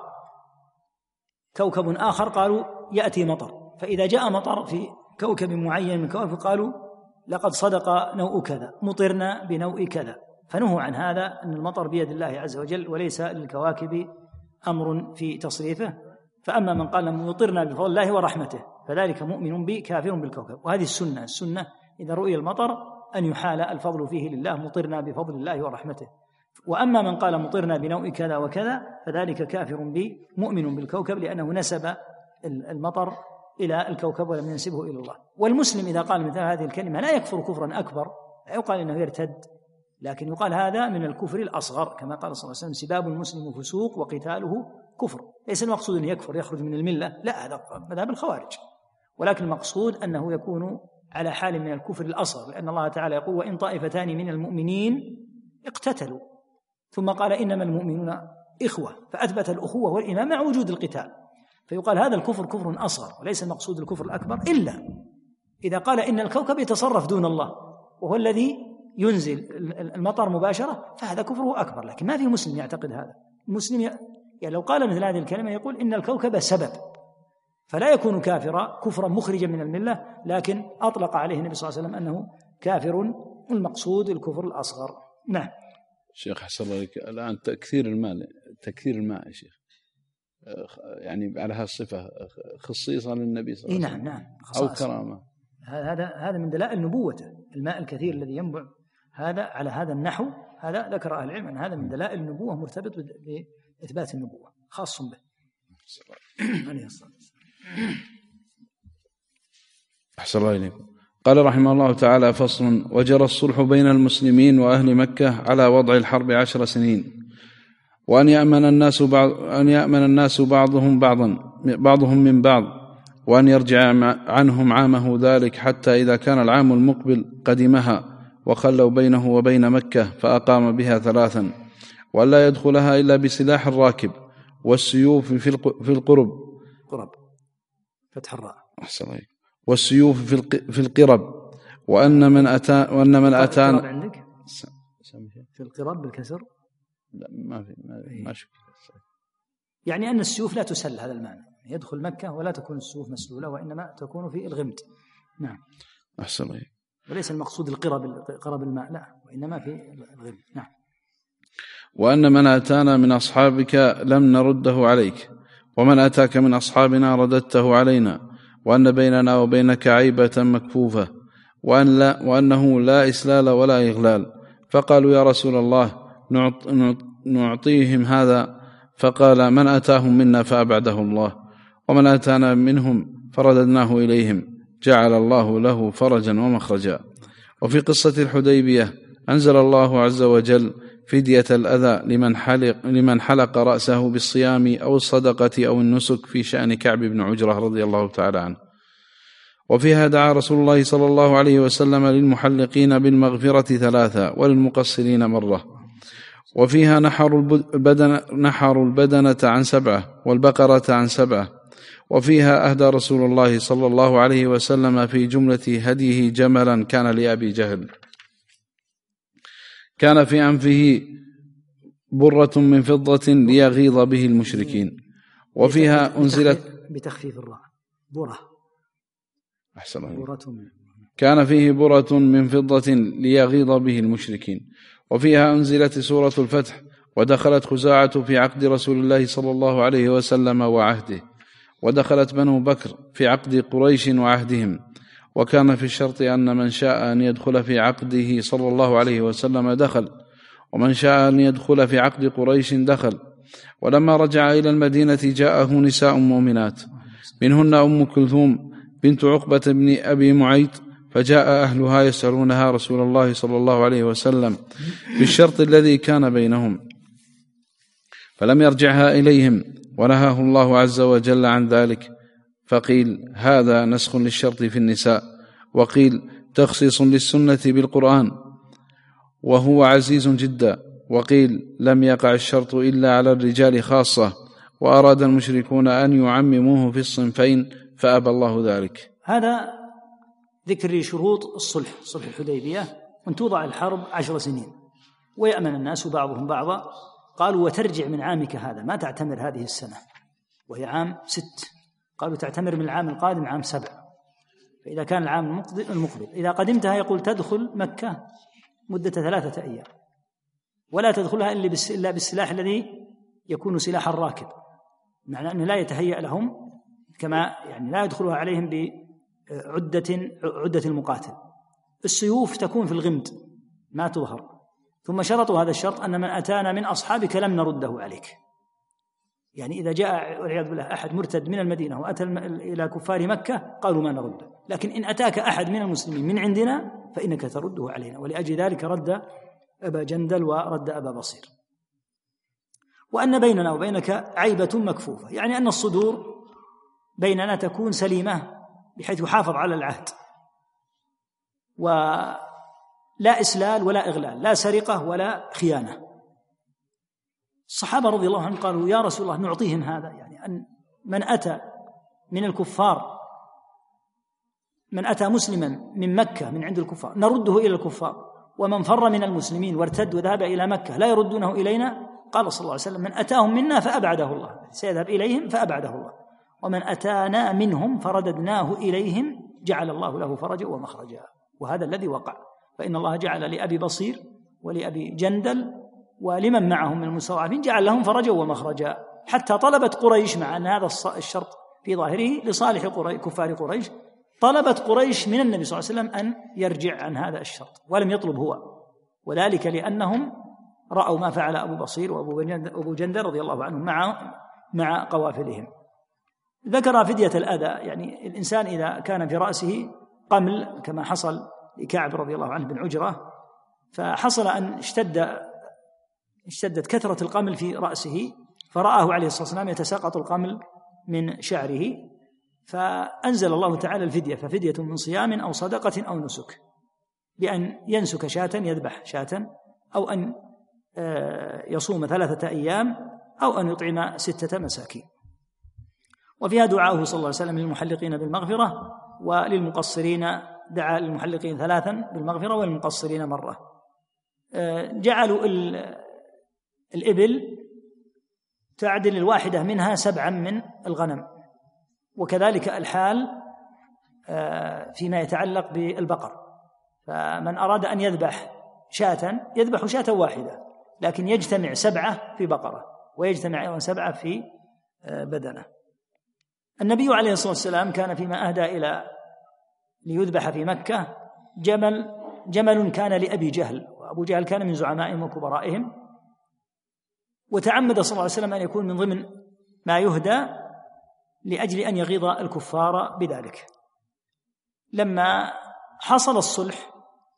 كوكب آخر قالوا يأتي مطر، فإذا جاء مطر في كوكب معين من كواكب قالوا لقد صدق نوء كذا، مطرنا بنوء كذا. فنهوا عن هذا، أن المطر بيد الله عز وجل وليس للكواكب أمر في تصريفه. فأما من قال مطرنا بفضل الله ورحمته فذلك مؤمن بي كافر بالكوكب. وهذه السنة إذا رؤي المطر أن يحال الفضل فيه لله، مطرنا بفضل الله ورحمته. وأما من قال مطرنا بنوء كذا وكذا فذلك كافر بي مؤمن بالكوكب، لأنه نسب المطر إلى الكوكب ولم ينسبه إلى الله. والمسلم إذا قال مثل هذه الكلمة لا يكفر كفرا أكبر، لا يقال إنه يرتد، لكن يقال هذا من الكفر الأصغر، كما قال صلى الله عليه وسلم: سباب المسلم فسوق وقتاله كفر. ليس المقصود أن يكفر يخرج من الملة، لا، هذا مذهب الخوارج، ولكن المقصود أنه يكون على حال من الكفر الأصغر، لأن الله تعالى يقول: وإن طائفتان من المؤمنين اقتتلوا، ثم قال: إنما المؤمنون إخوة، فأثبت الأخوة والإيمان مع وجود القتال. فيقال هذا الكفر كفر أصغر، وليس المقصود الكفر الأكبر، إلا إذا قال إن الكوكب يتصرف دون الله وهو الذي ينزل المطر مباشرة، فهذا كفره أكبر. لكن ما في مسلم يعتقد هذا. المسلم يعني لو قال مثل هذه الكلمة يقول إن الكوكب سبب، فلا يكون كافرا كفرا مخرجا من الملة، لكن أطلق عليه النبي صلى الله عليه وسلم أنه كافر، المقصود الكفر الأصغر. نعم. شيخ حسن الله عليك، الآن تكثير الماء يا شيخ، يعني على هالصفة خصيصا للنبي صلى الله عليه وسلم. نعم أو كرامة. هذا من دلائل نبوته، الماء الكثير الذي ينبع هذا على هذا النحو، هذا ذكر أهل العلم أن هذا من دلائل النبوة، مرتبط بإثبات النبوة خاص به عليه الصلاة والسلام. أحسن الله إليكم. قال رحمه الله تعالى: فصل: وجرى الصلح بين المسلمين وأهل مكة على وضع الحرب 10 سنين، وأن يأمن الناس بعضهم من بعض، وأن يرجع عنهم عامه ذلك، حتى إذا كان العام المقبل قدمها وخلوا بينه وبين مكة فأقام بها 3، وأن لا يدخلها إلا بسلاح الراكب والسيوف في القرب فتح الراء والسيوف في القرب، وأن من أتان عندك في القرب بالكسر، لا ما شك، يعني أن السيوف لا تسل، هذا المعنى، يدخل مكة ولا تكون السيوف مسلولة، وإنما تكون في الغمد. نعم. أحسن الله. وليس المقصود قرب الماء، لا، وإنما في الغمد. نعم. وأن من أتانا من أصحابك لم نرده عليك، ومن أتاك من أصحابنا رددته علينا، وأن بيننا وبينك عيبة مكفوفة، وأنه لا إسلال ولا إغلال. فقالوا: يا رسول الله نعطيهم هذا؟ فقال: من أتاهم منا فأبعده الله، ومن أتانا منهم فرددناه إليهم، جعل الله له فرجا ومخرجا. وفي قصة الحديبية أنزل الله عز وجل فدية الأذى لمن حلق رأسه بالصيام أو الصدقة أو النسك في شأن كعب بن عجرة رضي الله تعالى عنه. وفيها دعا رسول الله صلى الله عليه وسلم للمحلقين بالمغفرة 3 وللمقصرين مرة. وفيها نحروا البدنة عن 7 والبقرة عن 7. وفيها أهدى رسول الله صلى الله عليه وسلم في جملة هديه جملا كان لأبي جهل، كان في أنفه برة من فضة ليغيظ به المشركين. وفيها أنزلت بتخفيف الراء برة. أحسن الله. كان فيه برة من فضة ليغيظ به المشركين. وفيها أنزلت سورة الفتح. ودخلت خزاعة في عقد رسول الله صلى الله عليه وسلم وعهده. ودخلت بنو بكر في عقد قريش وعهدهم. وكان في الشرط أن من شاء أن يدخل في عقده صلى الله عليه وسلم دخل، ومن شاء أن يدخل في عقد قريش دخل. ولما رجع إلى المدينة جاءه نساء مؤمنات، منهن أم كلثوم بنت عقبة بن أبي معيط، فجاء أهلها يسألونها رسول الله صلى الله عليه وسلم بالشرط الذي كان بينهم، فلم يرجعها إليهم، ونهاه الله عز وجل عن ذلك. فقيل هذا نسخ للشرط في النساء، وقيل تخصيص للسنة بالقرآن وهو عزيز جدا، وقيل لم يقع الشرط إلا على الرجال خاصة، وأراد المشركون أن يعمموه في الصنفين فأبى الله ذلك. هذا ذكر شروط الصلح، صلح الحديبية، أن توضع الحرب 10 سنين ويأمن الناس بعضهم بعضا. قالوا وترجع من عامك هذا، ما تعتمر هذه السنة وهي عام 6، قالوا تعتمر من العام القادم عام 7. فإذا كان العام المقبل إذا قدمتها يقول تدخل مكة مدة 3 أيام، ولا تدخلها إلا بالسلاح الذي يكون سلاح الراكب، معنى أنه لا يتهيأ لهم كما يعني لا يدخلها عليهم بعدة المقاتل. السيوف تكون في الغمد ما تظهر. ثم شرطوا هذا الشرط أن من أتانا من أصحابك لم نرده عليك، يعني إذا جاء والعياذ بالله أحد مرتد من المدينة وأتى إلى كفار مكة قالوا ما نرده، لكن إن أتاك أحد من المسلمين من عندنا فإنك ترده علينا. ولأجل ذلك رد أبا جندل ورد أبا بصير. وأن بيننا وبينك عيبة مكفوفة، يعني أن الصدور بيننا تكون سليمة بحيث يحافظ على العهد، ولا إسلال ولا إغلال، لا سرقة ولا خيانة. الصحابة رضي الله عنهم قالوا يا رسول الله نعطيهم هذا، يعني أن من أتى من الكفار، من أتى مسلما من مكة من عند الكفار نرده إلى الكفار، ومن فر من المسلمين وارتد وذهب إلى مكة لا يردونه إلينا. قال صلى الله عليه وسلم من أتاهم منا فأبعده الله، سيذهب إليهم فأبعده الله، ومن أتانا منهم فرددناه إليهم جعل الله له فرجا ومخرجا. وهذا الذي وقع، فإن الله جعل لأبي بصير ولأبي جندل ولمن معهم من المستضعفين جعل لهم فرجا ومخرجا، حتى طلبت قريش، مع أن هذا الشرط في ظاهره لصالح كفار قريش، طلبت قريش من النبي صلى الله عليه وسلم أن يرجع عن هذا الشرط، ولم يطلب هو، وذلك لأنهم رأوا ما فعل أبو بصير وأبو جندل رضي الله عنهم مع قوافلهم. ذكر فدية الأذى، يعني الإنسان إذا كان في رأسه قمل كما حصل لكعب رضي الله عنه بن عجرة، فحصل أن اشتدت كثرة القمل في رأسه، فرآه عليه الصلاة والسلام يتساقط القمل من شعره، فأنزل الله تعالى الفدية، ففدية من صيام أو صدقة أو نسك، بأن ينسك شاة، يذبح شاة، أو أن يصوم 3 أيام، أو أن يطعم 6 مساكين. وفيها دعاؤه صلى الله عليه وسلم للمحلقين بالمغفرة وللمقصرين، دعا للمحلقين 3 بالمغفرة وللمقصرين مرة. جعلوا الإبل تعدل الواحدة منها 7 من الغنم، وكذلك الحال فيما يتعلق بالبقر، فمن أراد أن يذبح شاة يذبح شاة واحدة، لكن يجتمع 7 في بقرة، ويجتمع أيضا 7 في بدنة. النبي عليه الصلاة والسلام كان فيما أهدى إلى ليذبح في مكة جمل كان لأبي جهل، وأبو جهل كان من زعمائهم وكبرائهم، وتعمد صلى الله عليه وسلم أن يكون من ضمن ما يهدى لأجل أن يغيظ الكفار بذلك. لما حصل الصلح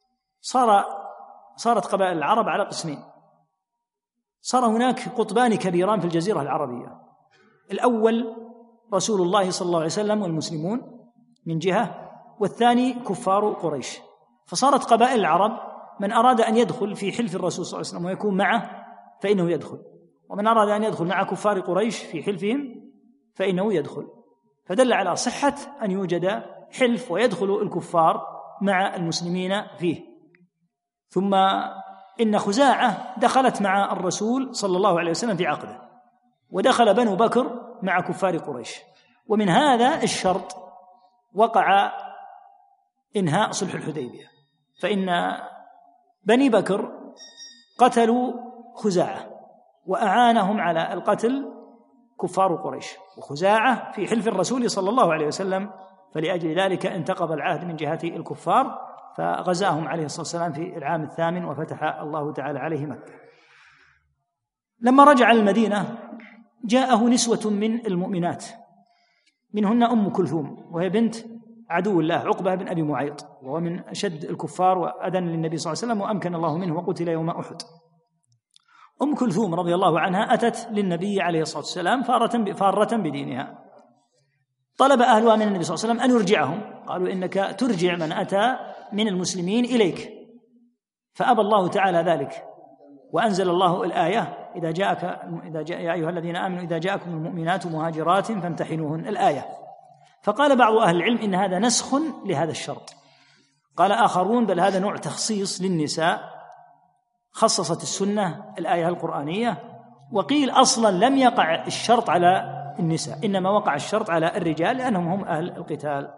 صارت قبائل العرب على قسمين، صار هناك قطبان كبيران في الجزيرة العربية. الأول رسول الله صلى الله عليه وسلم والمسلمون من جهة، والثاني كفار قريش. فصارت قبائل العرب من أراد أن يدخل في حلف الرسول صلى الله عليه وسلم ويكون معه فإنه يدخل، ومن أراد أن يدخل مع كفار قريش في حلفهم فإنه يدخل. فدل على صحة أن يوجد حلف ويدخل الكفار مع المسلمين فيه. ثم إن خزاعة دخلت مع الرسول صلى الله عليه وسلم في عقده، ودخل بنو بكر مع كفار قريش، ومن هذا الشرط وقع إنهاء صلح الحديبية، فإن بني بكر قتلوا خزاعة وأعانهم على القتل كفار قريش، وخزاعة في حلف الرسول صلى الله عليه وسلم، فلأجل ذلك انتقض العهد من جهة الكفار، فغزاهم عليه الصلاة والسلام في العام 8 وفتح الله تعالى عليه مكة. لما رجع المدينة جاءه نسوة من المؤمنات، منهن أم كلثوم وهي بنت عدو الله عقبة بن أبي معيط، وهو من أشد الكفار وأذن للنبي صلى الله عليه وسلم وأمكن الله منه وقتل يوم أحد. أم كلثوم رضي الله عنها أتت للنبي عليه الصلاة والسلام فارة بدينها، طلب أهلها من النبي صلى الله عليه وسلم أن يرجعهم، قالوا إنك ترجع من أتى من المسلمين إليك، فأبى الله تعالى ذلك، وأنزل الله الآية يا أيها الذين آمنوا إذا جاءكم المؤمنات مهاجرات فامتحنوهن، الآية. فقال بعض أهل العلم إن هذا نسخ لهذا الشرط، قال آخرون بل هذا نوع تخصيص للنساء، خصصت السنة الآية القرآنية، وقيل أصلا لم يقع الشرط على النساء، إنما وقع الشرط على الرجال لأنهم هم أهل القتال.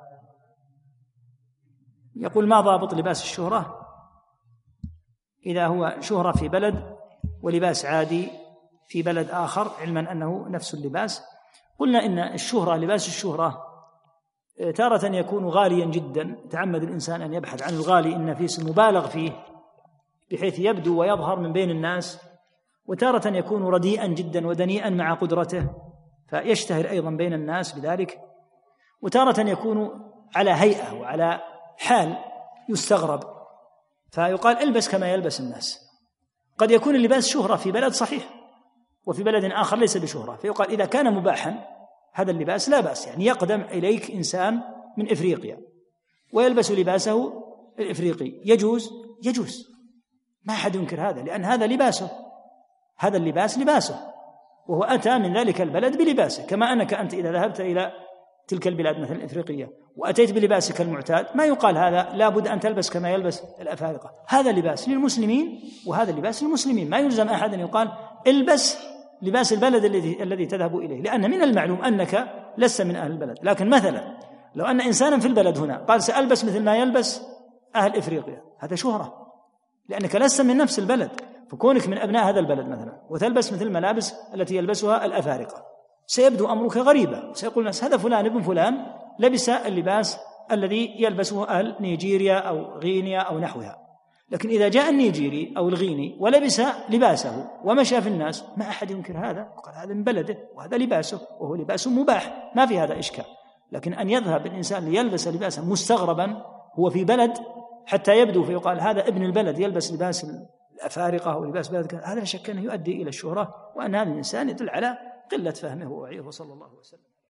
يقول ما ضابط لباس الشهرة إذا هو شهرة في بلد ولباس عادي في بلد آخر، علما أنه نفس اللباس؟ قلنا إن الشهرة، لباس الشهرة تارة يكون غاليا جدا، تعمد الإنسان أن يبحث عن الغالي النفيس المبالغ فيه بحيث يبدو ويظهر من بين الناس، وتارة يكون رديئا جدا ودنيئا مع قدرته فيشتهر أيضا بين الناس بذلك، وتارة يكون على هيئة وعلى حال يستغرب فيقال البس كما يلبس الناس. قد يكون اللباس شهرة في بلد صحيح وفي بلد آخر ليس بشهرة، فيقال إذا كان مباحا هذا اللباس لا بأس، يعني يقدم إليك إنسان من إفريقيا ويلبس لباسه الإفريقي يجوز، ما أحد ينكر هذا، لأن هذا لباسه، هذا اللباس لباسه، وهو أتى من ذلك البلد بلباسه، كما أنك أنت إذا ذهبت إلى تلك البلاد مثل الإفريقية وأتيت بلباسك المعتاد ما يقال هذا لا بد أن تلبس كما يلبس الأفارقة، هذا لباس للمسلمين وهذا لباس للمسلمين، ما يلزم أحد أن يقال البس لباس البلد الذي تذهب إليه، لأن من المعلوم أنك لست من أهل البلد. لكن مثلا لو أن إنسانا في البلد هنا قال سألبس مثل ما يلبس أهل إفريقيا، هذا شهرة لأنك لست من نفس البلد، فكونك من أبناء هذا البلد مثلا وتلبس مثل الملابس التي يلبسها الأفارقة سيبدو أمرك غريبا، سيقول الناس هذا فلان ابن فلان لبس اللباس الذي يلبسه أهل نيجيريا أو غينيا أو نحوها. لكن إذا جاء النيجيري أو الغيني ولبس لباسه ومشى في الناس ما أحد ينكر هذا، قال هذا من بلده وهذا لباسه وهو لباس مباح، ما في هذا إشكال. لكن أن يذهب الإنسان ليلبس لباسا مستغربا هو في بلد حتى يبدو فيقال هذا ابن البلد يلبس لباس الأفارقة أو لباس بلد، هذا شك أنه يؤدي إلى الشهرة، وأن هذا الإنسان يدل على قلة فهمه ووعيه، صلى الله عليه وسلم.